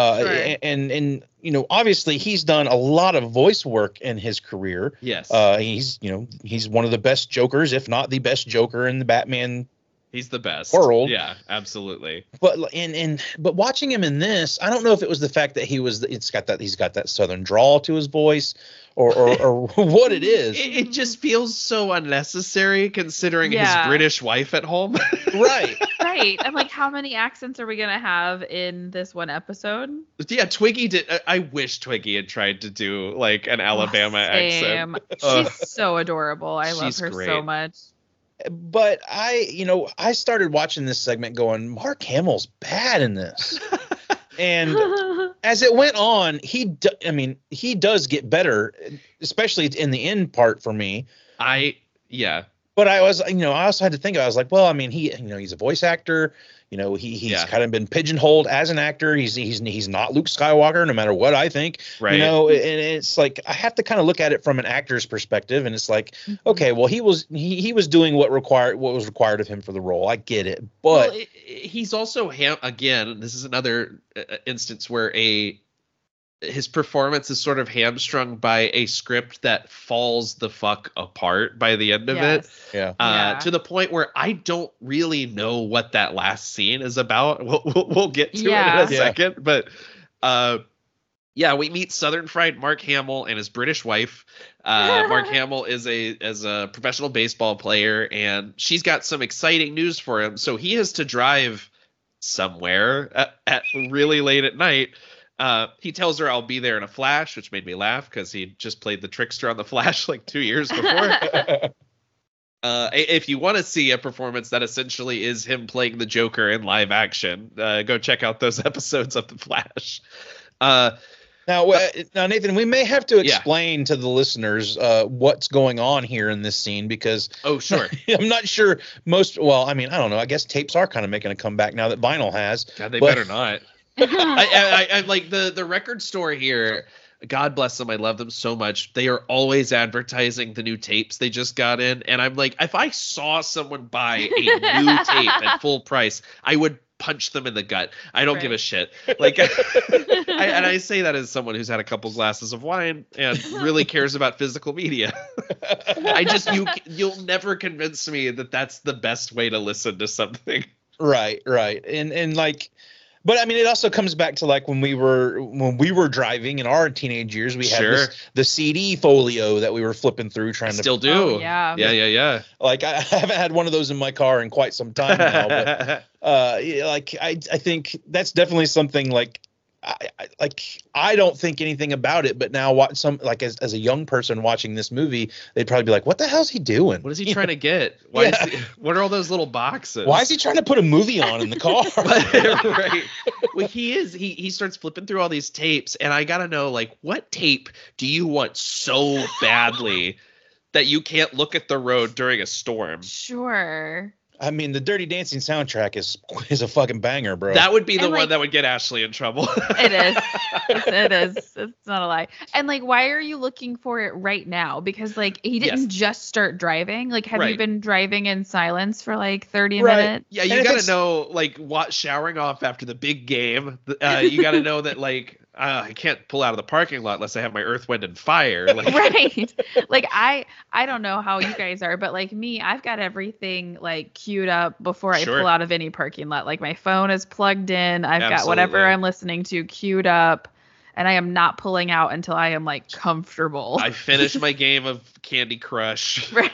and obviously he's done a lot of voice work in his career. Yes. He's one of the best Jokers, if not the best Joker in the Batman. He's the best world. Yeah, absolutely. But watching him in this, I don't know if it was the fact that he's got that Southern drawl to his voice, or what it is. It just feels so unnecessary considering his British wife at home. Right. Right. I'm like, how many accents are we gonna have in this one episode? Yeah, Twiggy did. I wish Twiggy had tried to do like an Alabama accent. She's so adorable. I love her so much. But I started watching this segment going, Mark Hamill's bad in this. And as it went on, he does get better, especially in the end part for me. But I also had to think, I was like, well, I mean, he's a voice actor. He's kind of been pigeonholed as an actor. He's not Luke Skywalker, no matter what I think. Right. And it's like I have to kind of look at it from an actor's perspective, and it's like, okay, well, he was doing what was required of him for the role. I get it, but he's also again. This is another instance where his performance is sort of hamstrung by a script that falls the fuck apart by the end of it. Yeah. To the point where I don't really know what that last scene is about. We'll get to it in a second. But we meet Southern Fried Mark Hamill and his British wife. Mark Hamill is a professional baseball player, and she's got some exciting news for him. So he has to drive somewhere at really late at night. He tells her I'll be there in a flash, which made me laugh because he just played the trickster on The Flash like 2 years before. If you want to see a performance that essentially is him playing the Joker in live action, go check out those episodes of The Flash. Now, Nathan, we may have to explain to the listeners what's going on here in this scene because I'm not sure I don't know. I guess tapes are kind of making a comeback now that vinyl has. God, they better not. I like the record store here. God bless them. I love them so much. They are always advertising the new tapes they just got in. And I'm like, if I saw someone buy a new tape at full price, I would punch them in the gut. I don't give a shit. Like, and I say that as someone who's had a couple glasses of wine and really cares about physical media. You'll never convince me that that's the best way to listen to something. Right. And like, But I mean, it also comes back to like when we were driving in our teenage years, we had the CD folio that we were flipping through trying to still do. Oh, yeah. Yeah. Like I haven't had one of those in my car in quite some time now, but like I think that's definitely something like I don't think anything about it, but now watch some like as a young person watching this movie, they'd probably be like, "What the hell's he doing? What is he trying to get? Why what are all those little boxes? Why is he trying to put a movie on in the car?" Right. Well, he starts flipping through all these tapes, and I gotta know, like, what tape do you want so badly that you can't look at the road during a storm? Sure. I mean, the Dirty Dancing soundtrack is a fucking banger, bro. That would be the one that would get Ashley in trouble. It is. It is. It's not a lie. And like, why are you looking for it right now? Because like he didn't just start driving. Like, have you been driving in silence for like 30 minutes? Yeah, you got to know, like, showering off after the big game. You got to know that, like, I can't pull out of the parking lot unless I have my Earth, Wind, and Fire. Like. Right. Like, I don't know how you guys are, but like me, I've got everything like queued up before I pull out of any parking lot. Like, my phone is plugged in. I've got whatever I'm listening to queued up. And I am not pulling out until I am like comfortable. I finish my game of Candy Crush. Right.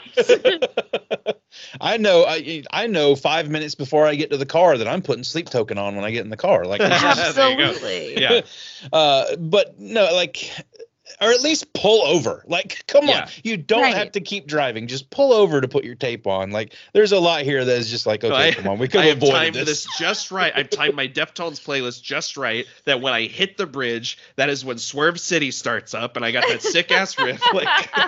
I know 5 minutes before I get to the car that I'm putting Sleep Token on when I get in the car. Like, absolutely. Yeah. But no, like, or at least pull over. Like, come on. You don't have to keep driving. Just pull over to put your tape on. Like, there's a lot here that is just like, okay, come on. We could have avoided this just right. I've timed my Deftones playlist just right that when I hit the bridge, that is when Swerve City starts up, and I got that sick ass riff. Like,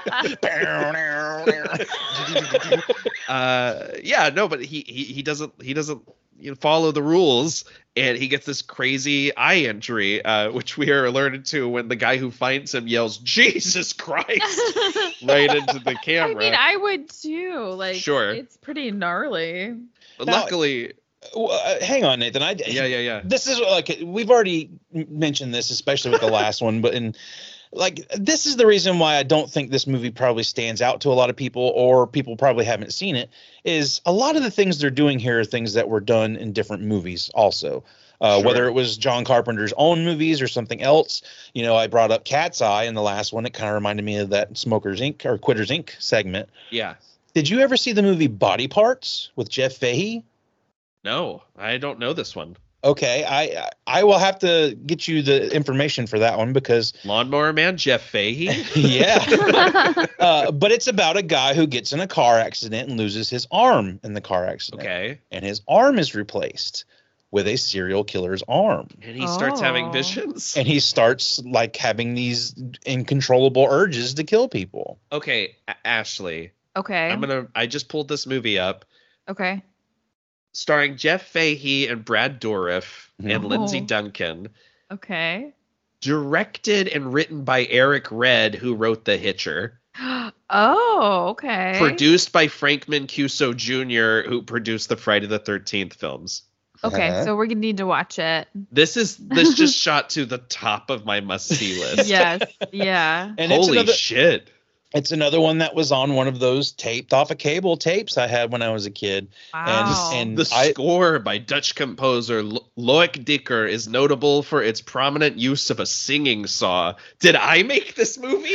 but he doesn't follow the rules, and he gets this crazy eye injury, which we are alerted to when the guy who finds him yells, "Jesus Christ!" right into the camera. I mean, I would too. Like, it's pretty gnarly. Luckily. Hang on, Nathan. Yeah. This is like, we've already mentioned this, especially with the last one, but this is the reason why I don't think this movie probably stands out to a lot of people, or people probably haven't seen it, is a lot of the things they're doing here are things that were done in different movies also. Whether it was John Carpenter's own movies or something else. You know, I brought up Cat's Eye in the last one. It kind of reminded me of that Smokers Inc. or Quitters Inc. segment. Yeah. Did you ever see the movie Body Parts with Jeff Fahey? No, I don't know this one. Okay, I will have to get you the information for that one, because Lawnmower Man Jeff Fahey. Yeah. But it's about a guy who gets in a car accident and loses his arm in the car accident. Okay. And his arm is replaced with a serial killer's arm. And he starts having visions. And he starts like having these uncontrollable urges to kill people. Okay, Ashley. Okay. I just pulled this movie up. Okay. Starring Jeff Fahey and Brad Dourif and Lindsay Duncan. Okay. Directed and written by Eric Red, who wrote The Hitcher. Oh, okay. Produced by Frank Mancuso Jr., who produced the Friday the 13th films. Okay, so we're gonna need to watch it. This just shot to the top of my must-see list. Yes, yeah. And holy shit. It's another one that was on one of those taped off of cable tapes I had when I was a kid. Wow. And the score by Dutch composer Loïc Dicker is notable for its prominent use of a singing saw. Did I make this movie?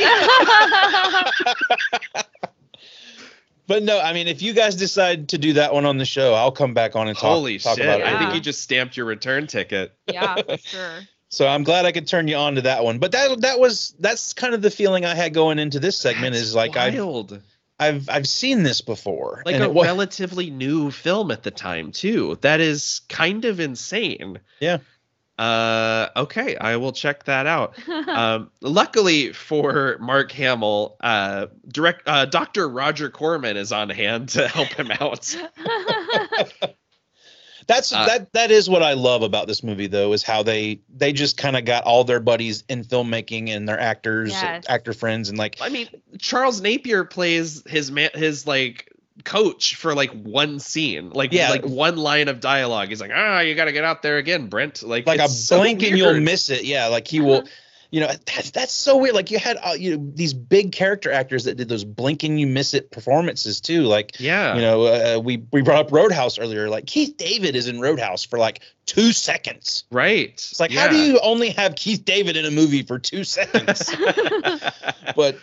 But no, I mean, if you guys decide to do that one on the show, I'll come back on and talk Holy shit. about it. I think you just stamped your return ticket. Yeah, for sure. So I'm glad I could turn you on to that one. But that's kind of the feeling I had going into this segment. That's is like wild. I've seen this before. Like, and a relatively new film at the time too. That is kind of insane. Yeah. Okay, I will check that out. Luckily for Mark Hamill, Dr. Roger Corman is on hand to help him out. That is what I love about this movie, though, is how they just kind of got all their buddies in filmmaking and their actor friends, and like, I mean, Charles Napier plays his like coach for like one scene, like one line of dialogue. He's like, you got to get out there again, Brent. Like a blink and you'll miss it. Yeah, like he will. You know, that's so weird. Like you had these big character actors that did those blink and you miss it performances too. Like, Yeah. you know, we brought up Roadhouse earlier. Like Keith David is in Roadhouse for like 2 seconds. Right. It's like, how do you only have Keith David in a movie for 2 seconds? But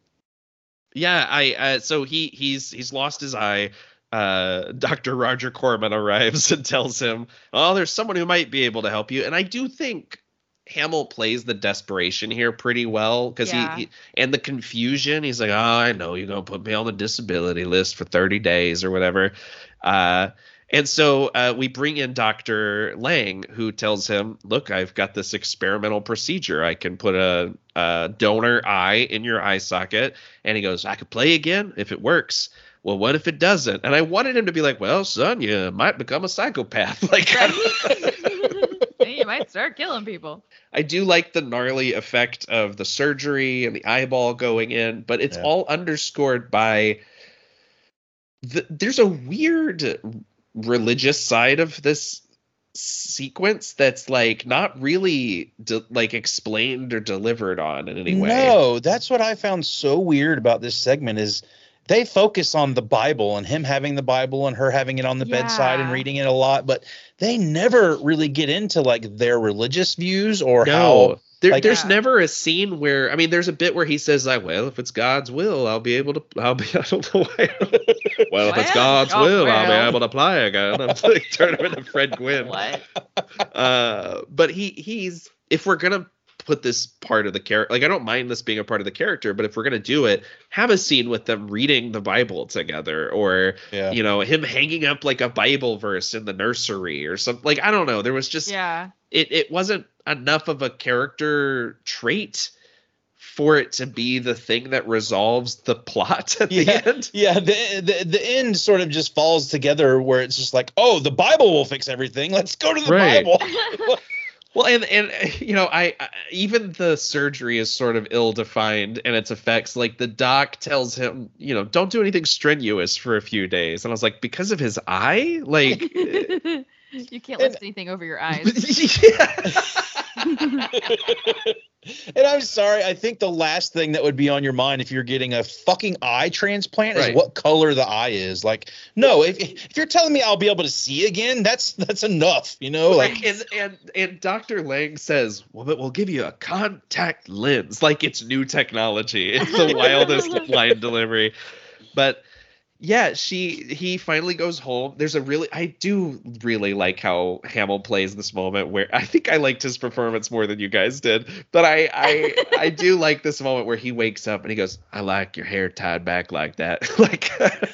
yeah, so he's lost his eye. Dr. Roger Corman arrives and tells him, "Oh, there's someone who might be able to help you." And I do think Hamill plays the desperation here pretty well, because he and the confusion. He's like, "Oh, I know you're gonna put me on the disability list for 30 days or whatever." And so we bring in Dr. Lang, who tells him, "Look, I've got this experimental procedure. I can put a donor eye in your eye socket." And he goes, "I could play again if it works." Well, what if it doesn't? And I wanted him to be like, "Well, son, you might become a psychopath." Like, you might start killing people. I do like the gnarly effect of the surgery and the eyeball going in, but it's all underscored by there's a weird religious side of this sequence that's like not really like explained or delivered on in any way. No, that's what I found so weird about this segment is they focus on the Bible and him having the Bible and her having it on the bedside and reading it a lot, but they never really get into like their religious views or how. There's never a scene where, I mean, there's a bit where he says like, "Well, if it's God's will, I don't know why. Well, if it's God's will, I'll be able to play again." I'm like, turn him into Fred Gwynn. What? But he's, if we're gonna put this part of the character, like I don't mind this being a part of the character, but if we're gonna do it, have a scene with them reading the Bible together, or you know, him hanging up like a Bible verse in the nursery or something. Like, I don't know, there was just it wasn't enough of a character trait for it to be the thing that resolves the plot at the end. Yeah, the end sort of just falls together where it's just like, oh, the Bible will fix everything. Let's go to the Bible. Well, and you know, I even the surgery is sort of ill-defined and its effects. Like the doc tells him, you know, don't do anything strenuous for a few days. And I was like, because of his eye? Like you can't lift anything over your eyes. And I'm sorry, I think the last thing that would be on your mind if you're getting a fucking eye transplant is what color the eye is. Like, no, if you're telling me I'll be able to see again, that's enough, you know? Like, and Dr. Lang says, "Well, but we'll give you a contact lens." Like it's new technology. It's the wildest line delivery. But yeah, he finally goes home. I do really like how Hamill plays this moment where I think I liked his performance more than you guys did. But I do like this moment where he wakes up and he goes, "I like your hair tied back like that." Like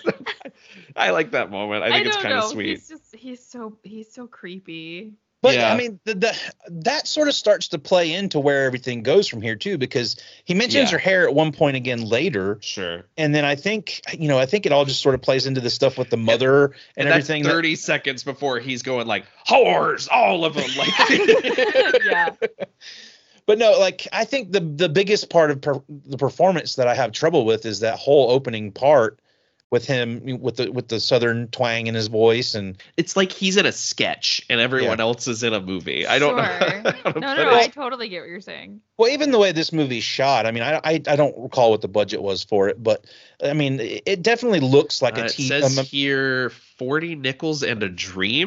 I like that moment. I think it's kind of sweet. He's so creepy. But I mean, that sort of starts to play into where everything goes from here too, because he mentions her hair at one point again later. Sure. And then I think it all just sort of plays into the stuff with the mother and everything. 30 seconds before he's going like, "Whores, all of them." Like, yeah. But no, like I think the biggest part of the performance that I have trouble with is that whole opening part with him with the southern twang in his voice, and it's like he's in a sketch and everyone else is in a movie. I don't know. No, I totally get what you're saying. Well, even the way this movie's shot, I mean, I don't recall what the budget was for it, but I mean, it definitely looks like a TV. It says here 40 nickels and a dream.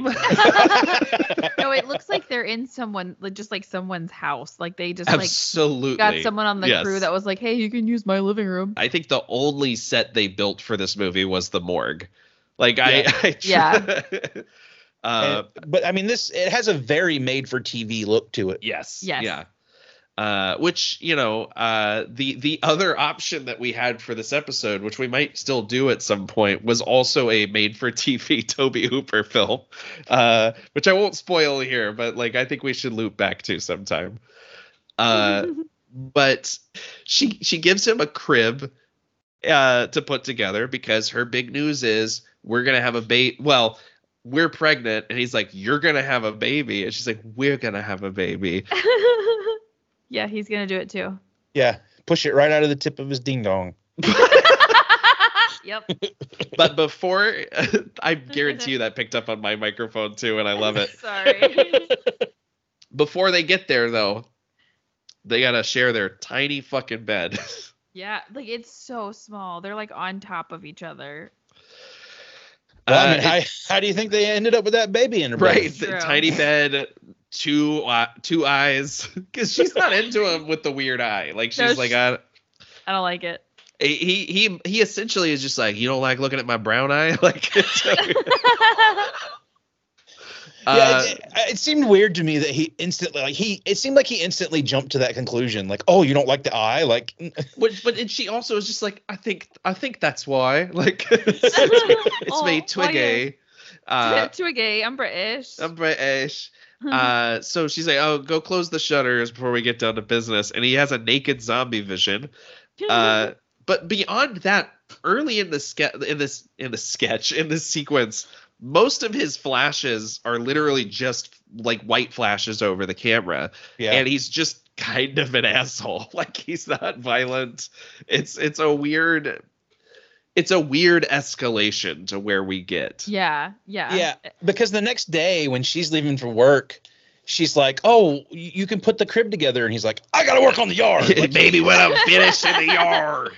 No, it looks like they're in someone's house. Like they just absolutely got someone on the crew that was like, "Hey, you can use my living room." I think the only set they built for this movie was the morgue. Like but I mean, it has a very made for TV look to it. Yes. Yeah. Which, you know, the other option that we had for this episode, which we might still do at some point, was also a made-for-TV Tobe Hooper film, which I won't spoil here, but like I think we should loop back to sometime. But she gives him a crib to put together because her big news is we're gonna have a baby. Well, we're pregnant, and he's like, "You're gonna have a baby," and she's like, "We're gonna have a baby." Yeah, he's gonna do it too. Yeah, push it right out of the tip of his ding dong. Yep. But before, I guarantee you that picked up on my microphone too, and I love it. Sorry. Before they get there, though, They gotta share their tiny fucking bed. Yeah, like it's so small. They're like on top of each other. Well, I mean, how do you think they ended up with that baby in her bed? Right, the tiny bed, two eyes, because she's not into him with the weird eye. Like she's like, I don't like it. He essentially is just like, you don't like looking at my brown eye, like. It seemed weird to me that it seemed like he instantly jumped to that conclusion, like, oh, you don't like the eye, like. But she also is just like, I think that's why, like, it's me, Twiggy. Twiggy, I'm British. So she's like, oh, go close the shutters before we get down to business, and he has a naked zombie vision. But beyond that, early in the sequence, most of his flashes are literally just like white flashes over the camera. Yeah. And he's just kind of an asshole. Like he's not violent. It's a weird escalation to where we get. Yeah. Because the next day when she's leaving for work, she's like, oh, you can put the crib together. And he's like, I got to work on the yard. Like, maybe when I'm finished in the yard.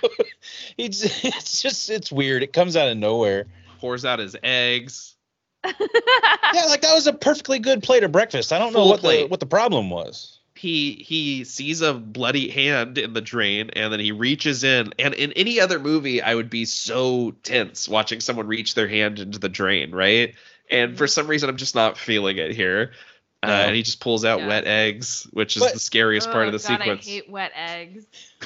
It's weird. It comes out of nowhere. Pours out his eggs. Yeah, like that was a perfectly good plate of breakfast. I don't know what the problem was. He sees a bloody hand in the drain, and then he reaches in. And in any other movie, I would be so tense watching someone reach their hand into the drain, right? And for some reason, I'm just not feeling it here. And he just pulls out wet eggs, which is the scariest part of the sequence. I hate wet eggs.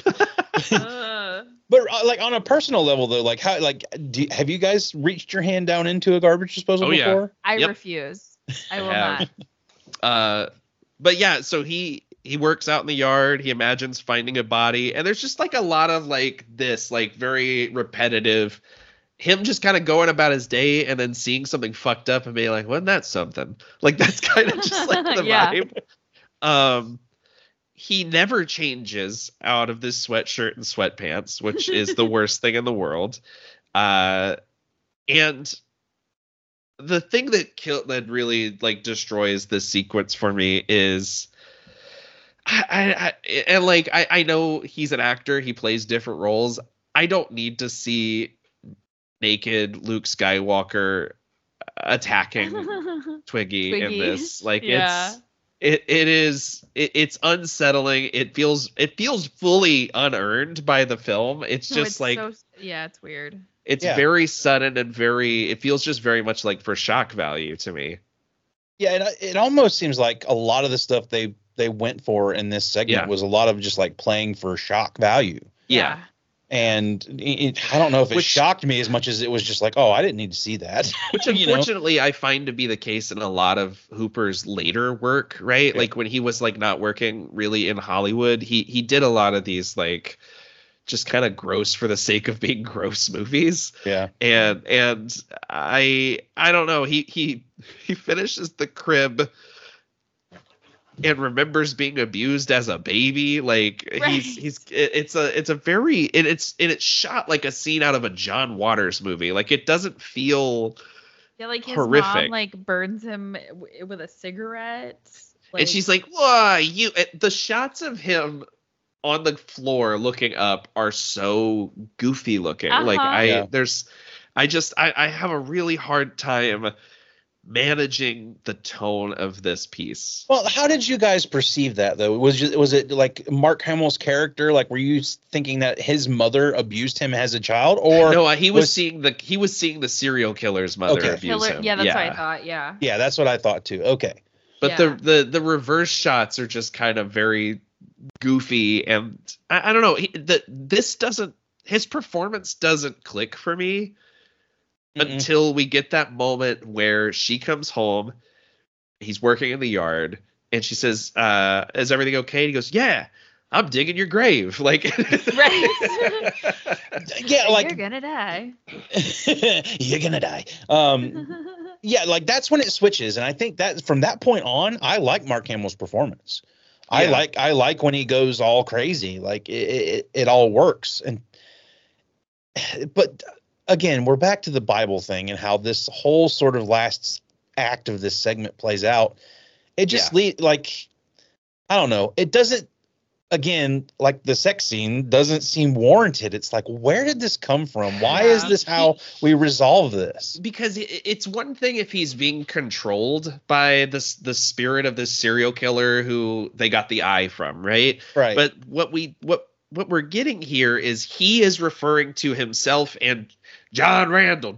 But like on a personal level, though, like how, like, have you guys reached your hand down into a garbage disposal before? I refuse. I will not. But yeah, so he works out in the yard. He imagines finding a body, and there's just like a lot of like this, like very repetitive. Him just kind of going about his day and then seeing something fucked up and being like, wasn't that something? Like that's kind of just like the vibe. He never changes out of this sweatshirt and sweatpants, which is the worst thing in the world. And the thing that really like destroys this sequence for me is I know he's an actor. He plays different roles. I don't need to see naked Luke Skywalker attacking Twiggy in this. Like it's unsettling. It feels fully unearned by the film. It's it's weird. It's very sudden and it feels just very much like for shock value to me. Yeah, it almost seems like a lot of the stuff they went for in this segment was a lot of just like playing for shock value. Yeah. And I don't know if it shocked me as much as it was just like, oh, I didn't need to see that. Which unfortunately I find to be the case in a lot of Hooper's later work, right? Yeah. Like when he was like not working really in Hollywood, he did a lot of these like just kind of gross for the sake of being gross movies. Yeah. And I don't know. He finishes The Crib and remembers being abused as a baby. Like it's shot like a scene out of a John Waters movie. Like it doesn't feel like his horrific. Mom like burns him with a cigarette. Like, and she's like, "Whoa, you!" The shots of him on the floor looking up are so goofy looking. Like I have a really hard time managing the tone of this piece. Well, how did you guys perceive that though? Was it like Mark Hamill's character? Like, were you thinking that his mother abused him as a child, or no? He was seeing the serial killer's mother abuse him. Yeah, that's what I thought. Yeah. Yeah, that's what I thought too. Okay. But the reverse shots are just kind of very goofy, and I don't know. His performance doesn't click for me. Until we get that moment where she comes home, he's working in the yard, and she says, "Is everything okay?" And he goes, "Yeah, I'm digging your grave." Like, right? Yeah, like you're gonna die. You're gonna die. Yeah, like that's when it switches, and I think that from that point on, I like Mark Hamill's performance. Yeah. I like when he goes all crazy. Like it all works, but. Again, we're back to the Bible thing and how this whole sort of last act of this segment plays out. It just I don't know. It doesn't again, like the sex scene doesn't seem warranted. It's like, where did this come from? Why is this how we resolve this? Because it's one thing if he's being controlled by the spirit of this serial killer who they got the eye from, right? Right. But what we're getting here is he is referring to himself and John Randall,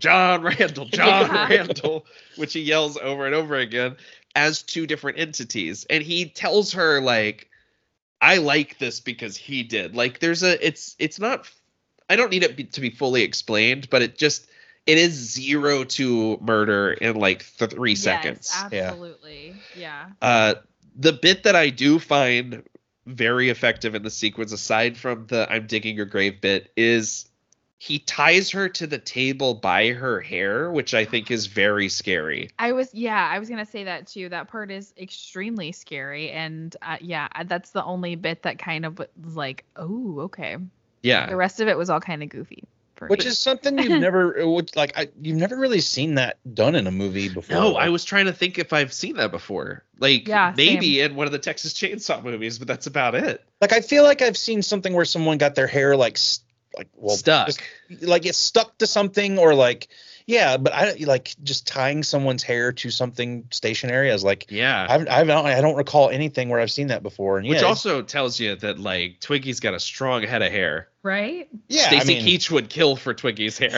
which he yells over and over again, as two different entities. And he tells her, like, I like this because he did. Like, it's not, I don't need it to be fully explained, but it is 0 to murder in like 3 seconds. Absolutely. Yeah. The bit that I do find very effective in the sequence, aside from the I'm digging your grave bit, is he ties her to the table by her hair, which I think is very scary. I was going to say that too. That part is extremely scary. And that's the only bit that kind of was like, oh, okay. Yeah. The rest of it was all kind of goofy. Which is something you've never you've never really seen that done in a movie before. No, I was trying to think if I've seen that before. Like, maybe in one of the Texas Chainsaw movies, but that's about it. Like, I feel like I've seen something where someone got their hair stuck, like it's stuck to something, or like, yeah, but I like just tying someone's hair to something stationary. I was like, I don't recall anything where I've seen that before. And which also tells you that like Twiggy's got a strong head of hair, right? Yeah, Stacy Keach would kill for Twiggy's hair.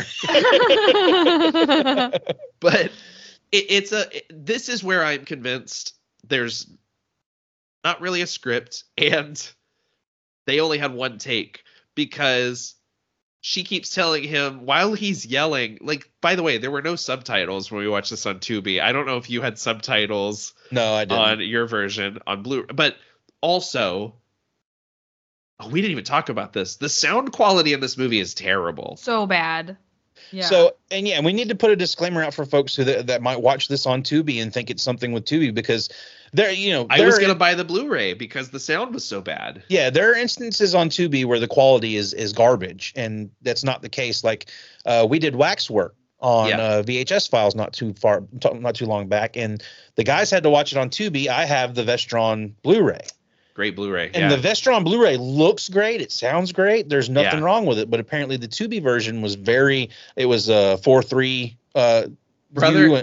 But this is where I'm convinced there's not really a script, and they only had one take, because she keeps telling him while he's yelling, like, by the way, there were no subtitles when we watched this on Tubi. I don't know if you had subtitles. No, I didn't. On your version on Blu, but also, we didn't even talk about this. The sound quality in this movie is terrible. So bad. Yeah. So, and we need to put a disclaimer out for folks that might watch this on Tubi and think it's something with Tubi, because I was going to buy the Blu-ray because the sound was so bad. Yeah, there are instances on Tubi where the quality is garbage, and that's not the case. Like, we did Waxwork on VHS files not too long back, and the guys had to watch it on Tubi. I have the Vestron Blu-ray. Great Blu-ray. And the Vestron Blu-ray looks great. It sounds great. There's nothing wrong with it. But apparently the Tubi version was it was a 4:3 brother.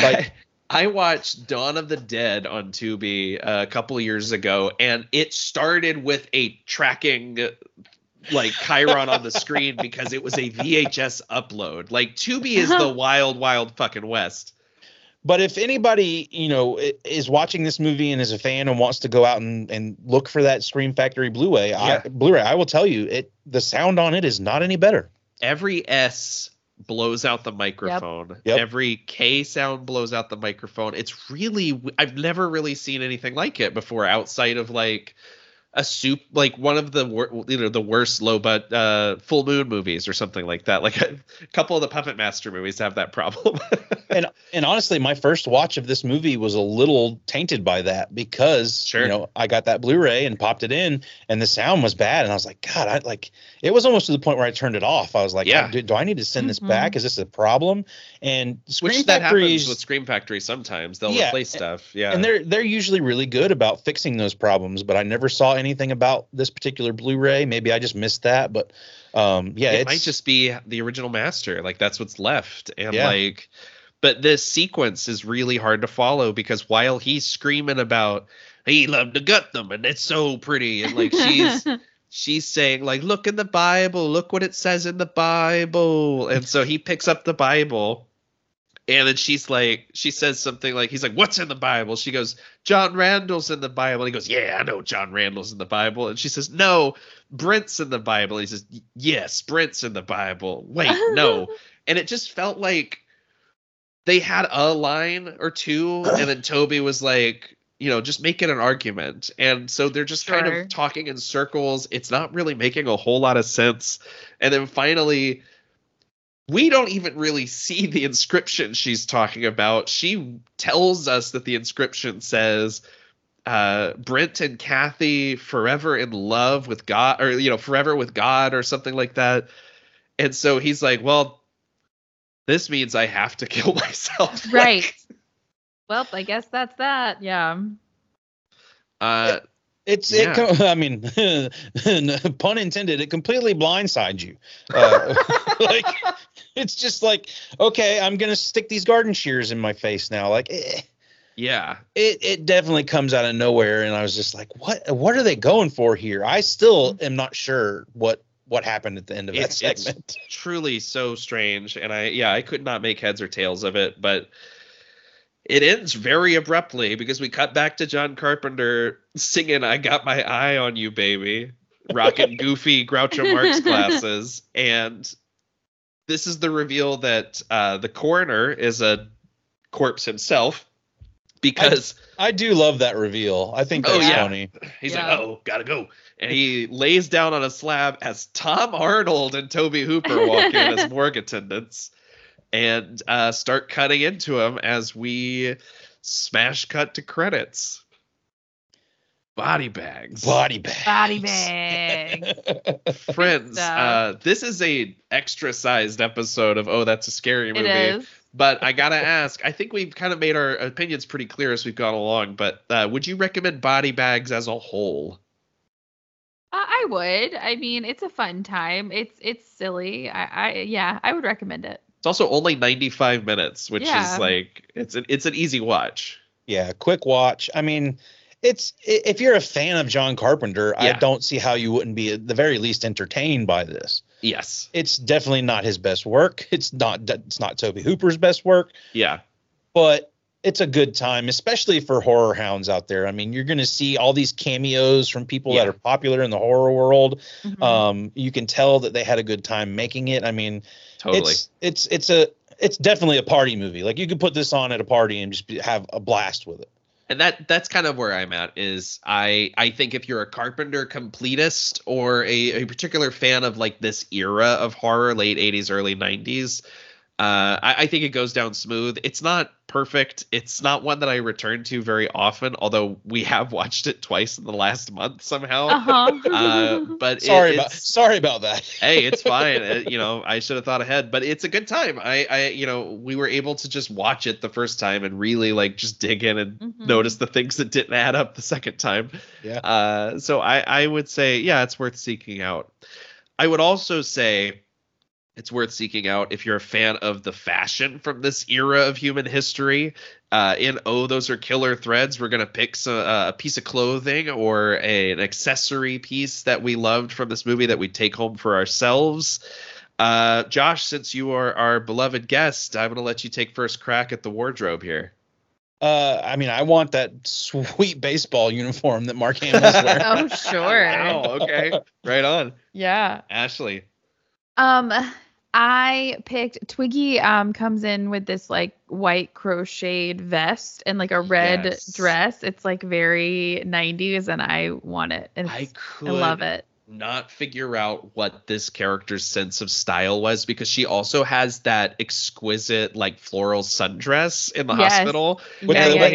I watched Dawn of the Dead on Tubi a couple years ago, and it started with a tracking like Chiron on the screen because it was a VHS upload. Like, Tubi is the wild, wild fucking West. But if anybody, is watching this movie and is a fan and wants to go out and look for that Scream Factory Blu-ray, I will tell you, the sound on it is not any better. Every S blows out the microphone. Yep. Every K sound blows out the microphone. It's really, I've never really seen anything like it before, outside of like a like one of the worst Full Moon movies or something like that. Like a couple of the Puppet Master movies have that problem. and honestly, my first watch of this movie was a little tainted by that, because I got that Blu-ray and popped it in, and the sound was bad, and I was like, God, it was almost to the point where I turned it off. I was like, do I need to send this back? Is this a problem? And Scream Factory, happens with Scream Factory sometimes. They'll replace stuff. Yeah, and they're usually really good about fixing those problems, but I never saw anything about this particular Blu-ray. Maybe I just missed that, but it might just be the original master. Like, that's what's left. And but this sequence is really hard to follow, because while he's screaming about he loved to gut them and it's so pretty, and like she's saying, like, look in the Bible, look what it says in the Bible. And so he picks up the Bible, and then she says something like, he's like, what's in the Bible? She goes, John Randall's in the Bible. He goes, yeah, I know John Randall's in the Bible. And she says, no, Brent's in the Bible. He says, yes, Brent's in the Bible. Wait, no. And it just felt like they had a line or two, and then Toby was like, just make it an argument. And so they're just kind of talking in circles. It's not really making a whole lot of sense. And then finally, we don't even really see the inscription she's talking about. She tells us that the inscription says, Brent and Kathy forever in love with God, or, forever with God, or something like that. And so he's like, well, this means I have to kill myself. Right. Well, I guess that's that. Yeah. I mean, pun intended, it completely blindsides you. Like, it's just like, okay, I'm going to stick these garden shears in my face now. Like, yeah, it definitely comes out of nowhere. And I was just like, what are they going for here? I still am not sure what happened at the end of that segment. It's truly so strange. And I could not make heads or tails of it, but it ends very abruptly because we cut back to John Carpenter singing "I Got My Eye on You, Baby," rocking goofy Groucho Marx glasses. And this is the reveal that the coroner is a corpse himself. Because I do love that reveal. I think that's funny. He's like, "Oh, gotta go." And he lays down on a slab as Tom Arnold and Tobe Hooper walk in as morgue attendants. And start cutting into him as we smash cut to credits. Body bags. Friends, this is a extra-sized episode of Oh, That's a Scary Movie. It is. But I gotta ask, I think we've kind of made our opinions pretty clear as we've gone along, but would you recommend Body Bags as a whole? I would. I mean, it's a fun time. It's silly. I would recommend it. It's also only 95 minutes, which is like it's an easy watch. Yeah, quick watch. I mean, if you're a fan of John Carpenter, I don't see how you wouldn't be at the very least entertained by this. Yes. It's definitely not his best work. It's not Tobe Hooper's best work. Yeah. But it's a good time, especially for horror hounds out there. I mean, you're going to see all these cameos from people that are popular in the horror world. Mm-hmm. You can tell that they had a good time making it. I mean, totally. It's definitely a party movie. Like, you could put this on at a party and just have a blast with it. And that's kind of where I'm at is I think if you're a Carpenter completist or a particular fan of like this era of horror, late 80s, early 90s, I think it goes down smooth. It's not perfect. It's not one that I return to very often, although we have watched it twice in the last month somehow. But sorry about that. Hey, it's fine. I should have thought ahead, but it's a good time. We were able to just watch it the first time and really like just dig in and notice the things that didn't add up the second time. Yeah. So I would say, it's worth seeking out. I would also say it's worth seeking out if you're a fan of the fashion from this era of human history. In Oh, Those Are Killer Threads, we're going to pick a piece of clothing or an accessory piece that we loved from this movie that we take home for ourselves. Josh, since you are our beloved guest, I'm going to let you take first crack at the wardrobe here. I mean, I want that sweet baseball uniform that Mark Hamill's wearing. Oh, sure. Oh, okay. Right on. Yeah. Ashley. I picked Twiggy comes in with this like white crocheted vest and like a red dress. It's like very 90s and I want it. I love it. Not figure out what this character's sense of style was because she also has that exquisite like floral sundress in the hospital. With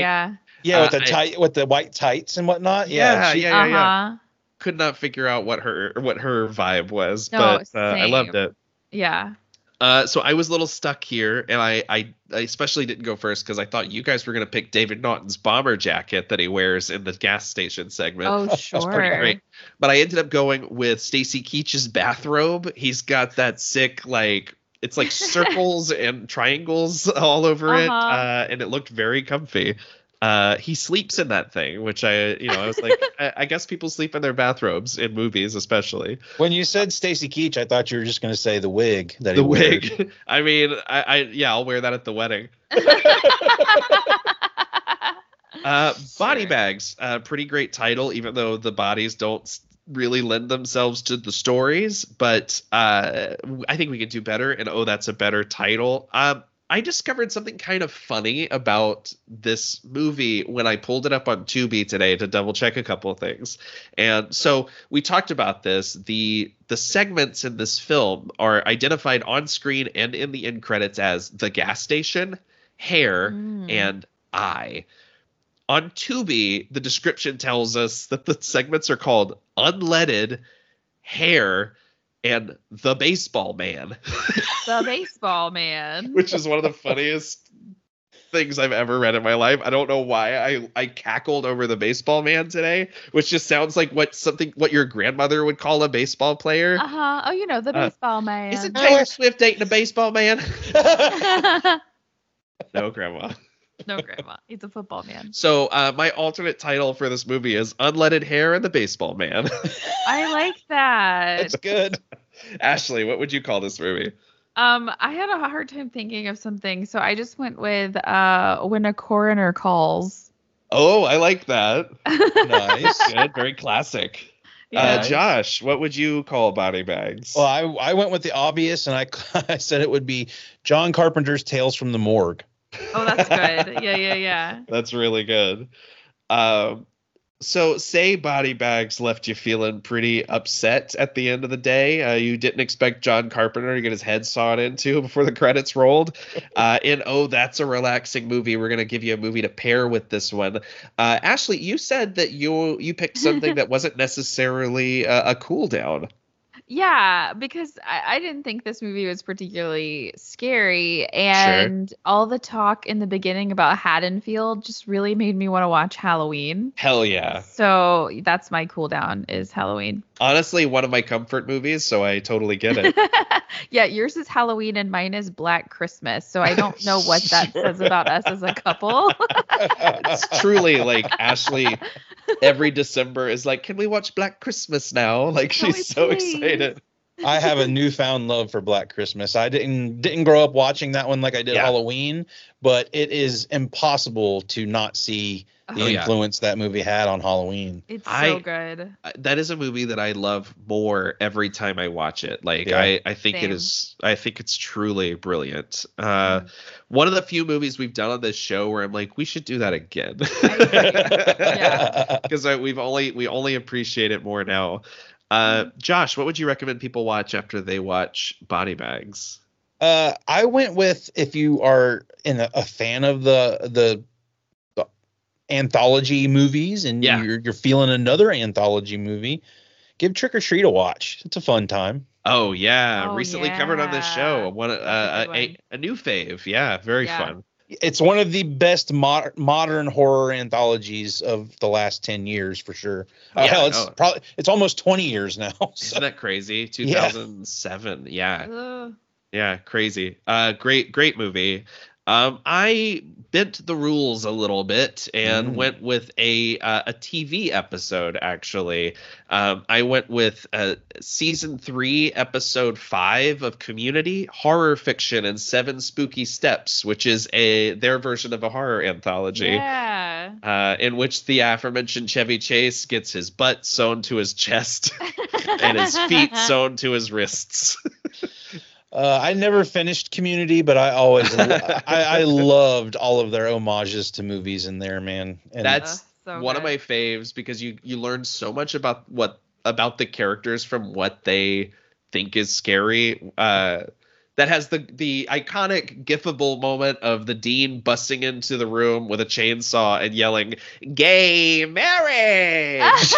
the white tights and whatnot. Yeah. Could not figure out what her vibe was, but I loved it. Yeah. So I was a little stuck here, and I especially didn't go first because I thought you guys were going to pick David Naughton's bomber jacket that he wears in the gas station segment. Oh, sure. That's pretty great. But I ended up going with Stacy Keach's bathrobe. He's got that sick, like, it's like circles and triangles all over it, and it looked very comfy. He sleeps in that thing, which I was like, I guess people sleep in their bathrobes in movies, especially. When you said Stacy Keach, I thought you were just going to say the wig. Wig. I mean, I'll wear that at the wedding. Body Bags, pretty great title, even though the bodies don't really lend themselves to the stories. But I think we can do better. And that's a better title. I discovered something kind of funny about this movie when I pulled it up on Tubi today to double check a couple of things. And so we talked about this. The segments in this film are identified on screen and in the end credits as the gas station, hair, and eye. On Tubi, the description tells us that the segments are called Unleaded, Hair, and The Baseball Man. The Baseball Man. Which is one of the funniest things I've ever read in my life. I don't know why I cackled over the baseball man today, which just sounds like what your grandmother would call a baseball player. Oh, the baseball man. Isn't Taylor Swift dating a baseball man? No, Grandma. No, Grandma. He's a football man. So my alternate title for this movie is Unleaded Hair and the Baseball Man. I like that. That's good. Ashley, what would you call this movie? I had a hard time thinking of something, so I just went with When a Coroner Calls. Oh, I like that. Nice. Good. Very classic. Yeah. Josh, what would you call Body Bags? Well, I went with the obvious, and I said it would be John Carpenter's Tales from the Morgue. Oh, that's good. Yeah. That's really good. So say Body Bags left you feeling pretty upset at the end of the day. You didn't expect John Carpenter to get his head sawed into before the credits rolled. That's a relaxing movie. We're going to give you a movie to pair with this one. Ashley, you said that you picked something that wasn't necessarily a cool down. Yeah, because I didn't think this movie was particularly scary, and all the talk in the beginning about Haddonfield just really made me want to watch Halloween. Hell yeah. So that's my cool down is Halloween. Honestly, one of my comfort movies, so I totally get it. Yeah, yours is Halloween and mine is Black Christmas, so I don't know what that says about us as a couple. It's truly like Ashley every December is like, can we watch Black Christmas now? Like she's so excited. I have a newfound love for Black Christmas. I didn't grow up watching that one like I did Halloween, but it is impossible to not see the influence that movie had on Halloween. It's so good. That is a movie that I love more every time I watch it. Like I think I think it's truly brilliant. One of the few movies we've done on this show where I'm like, we should do that again. Because we only appreciate it more now. Josh, what would you recommend people watch after they watch Body Bags? I went with, if you are a fan of the anthology movies and you're feeling another anthology movie, give Trick or Treat a watch. It's a fun time. Oh yeah, recently covered on this show. A new fave. Yeah, very fun. It's one of the best modern horror anthologies of the last 10 years for sure. It's almost 20 years now. So. Isn't that crazy? 2007. Yeah. Yeah, crazy. Great movie. I bent the rules a little bit and went with a TV episode, actually. I went with season 3, episode 5 of Community, Horror Fiction and 7 Spooky Steps, which is their version of a horror anthology. Yeah. In which the aforementioned Chevy Chase gets his butt sewn to his chest and his feet sewn to his wrists. I never finished Community, but I always I loved all of their homages to movies in there, man. And that's one of my faves because you learn so much about the characters from what they think is scary. That has the iconic gifable moment of the dean busting into the room with a chainsaw and yelling, "Gay marriage!"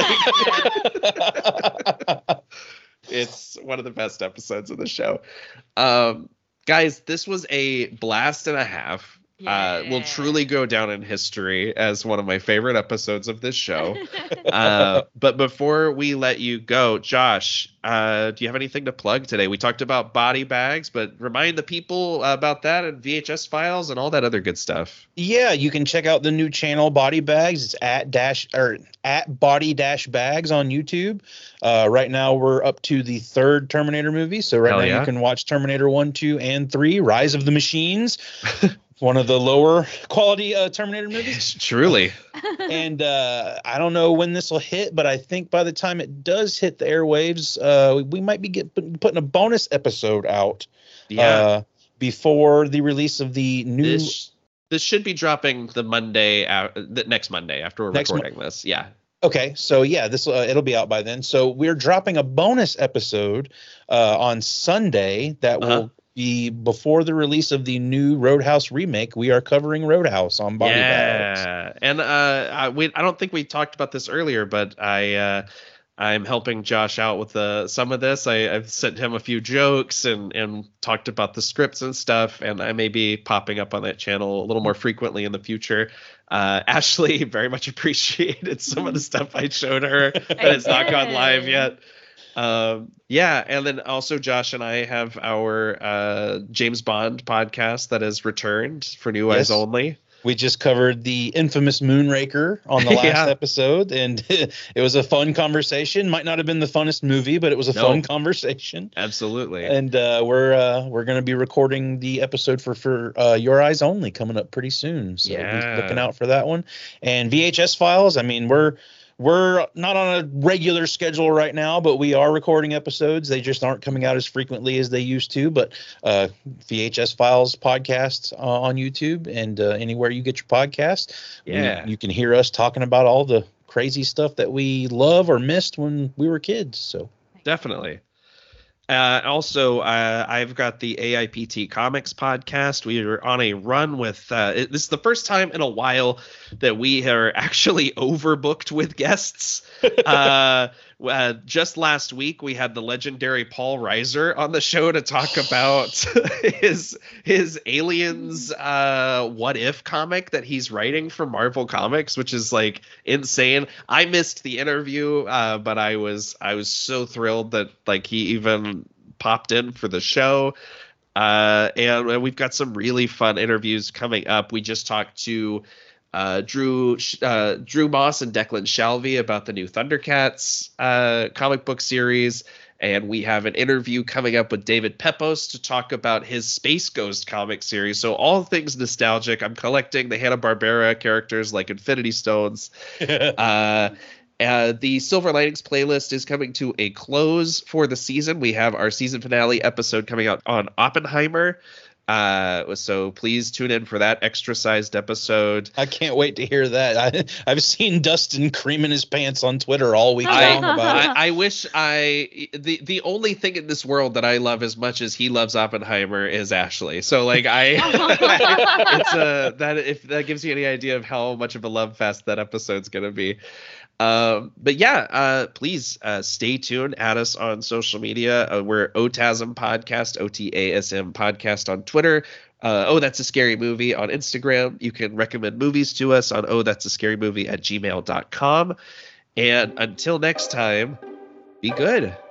It's one of the best episodes of the show. Guys, this was a blast and a half. Will truly go down in history as one of my favorite episodes of this show. But before we let you go, Josh, do you have anything to plug today? We talked about Body Bags, but remind the people about that and VHS files and all that other good stuff. Yeah, you can check out the new channel Body Bags. It's at Body-Bags on YouTube. Right now we're up to the 3rd Terminator movie. So now you can watch Terminator 1, 2, and 3, Rise of the Machines. One of the lower quality Terminator movies. Truly. And I don't know when this will hit, but I think by the time it does hit the airwaves, we might be putting a bonus episode out before the release of the new... This should be dropping the next Monday after we're recording this. Yeah. Okay, so this it'll be out by then. So we're dropping a bonus episode on Sunday that will be before the release of the new Roadhouse remake. We are covering Roadhouse on Body Bags. And I don't think we talked about this earlier, but I I'm helping Josh out with some of this. I've sent him a few jokes and talked about the scripts and stuff, and I may be popping up on that channel a little more frequently in the future. Ashley very much appreciated some of the stuff I showed her that has not gone live yet. Yeah, and then also Josh and I have our James Bond podcast that has returned for New Eyes Only. We just covered the infamous Moonraker on the last episode, and it was a fun conversation. Might not have been the funnest movie, but it was a fun conversation. Absolutely. And we're going to be recording the episode for Your Eyes Only coming up pretty soon. So be looking out for that one. And VHS Files, I mean, we're not on a regular schedule right now, but we are recording episodes. They just aren't coming out as frequently as they used to. But VHS Files podcast on YouTube and anywhere you get your podcast. You can hear us talking about all the crazy stuff that we love or missed when we were kids. So definitely. Also, I've got the AIPT Comics podcast. We are on a run with this is the first time in a while that we are actually overbooked with guests. Just last week, we had the legendary Paul Reiser on the show to talk about his Aliens What If comic that he's writing for Marvel Comics, which is like insane. I missed the interview, but I was so thrilled that like he even popped in for the show. And we've got some really fun interviews coming up. We just talked to Drew Moss and Declan Shalvey about the new Thundercats comic book series, and we have an interview coming up with David Pepos to talk about his Space Ghost comic series. So all things nostalgic. I'm collecting the Hanna-Barbera characters like Infinity Stones. The Silver Linings playlist is coming to a close for the season. We have our season finale episode coming out on Oppenheimer. So please tune in for that extra-sized episode. I can't wait to hear that. I've seen Dustin creaming his pants on Twitter all week long about it. I wish the only thing in this world that I love as much as he loves Oppenheimer is Ashley. So like if that gives you any idea of how much of a love fest that episode's gonna be. But yeah, please stay tuned. Add us on social media. We're OTASM Podcast, OTASM Podcast on Twitter. That's a Scary Movie on Instagram. You can recommend movies to us on that'sascarymovie@gmail.com. And until next time, be good.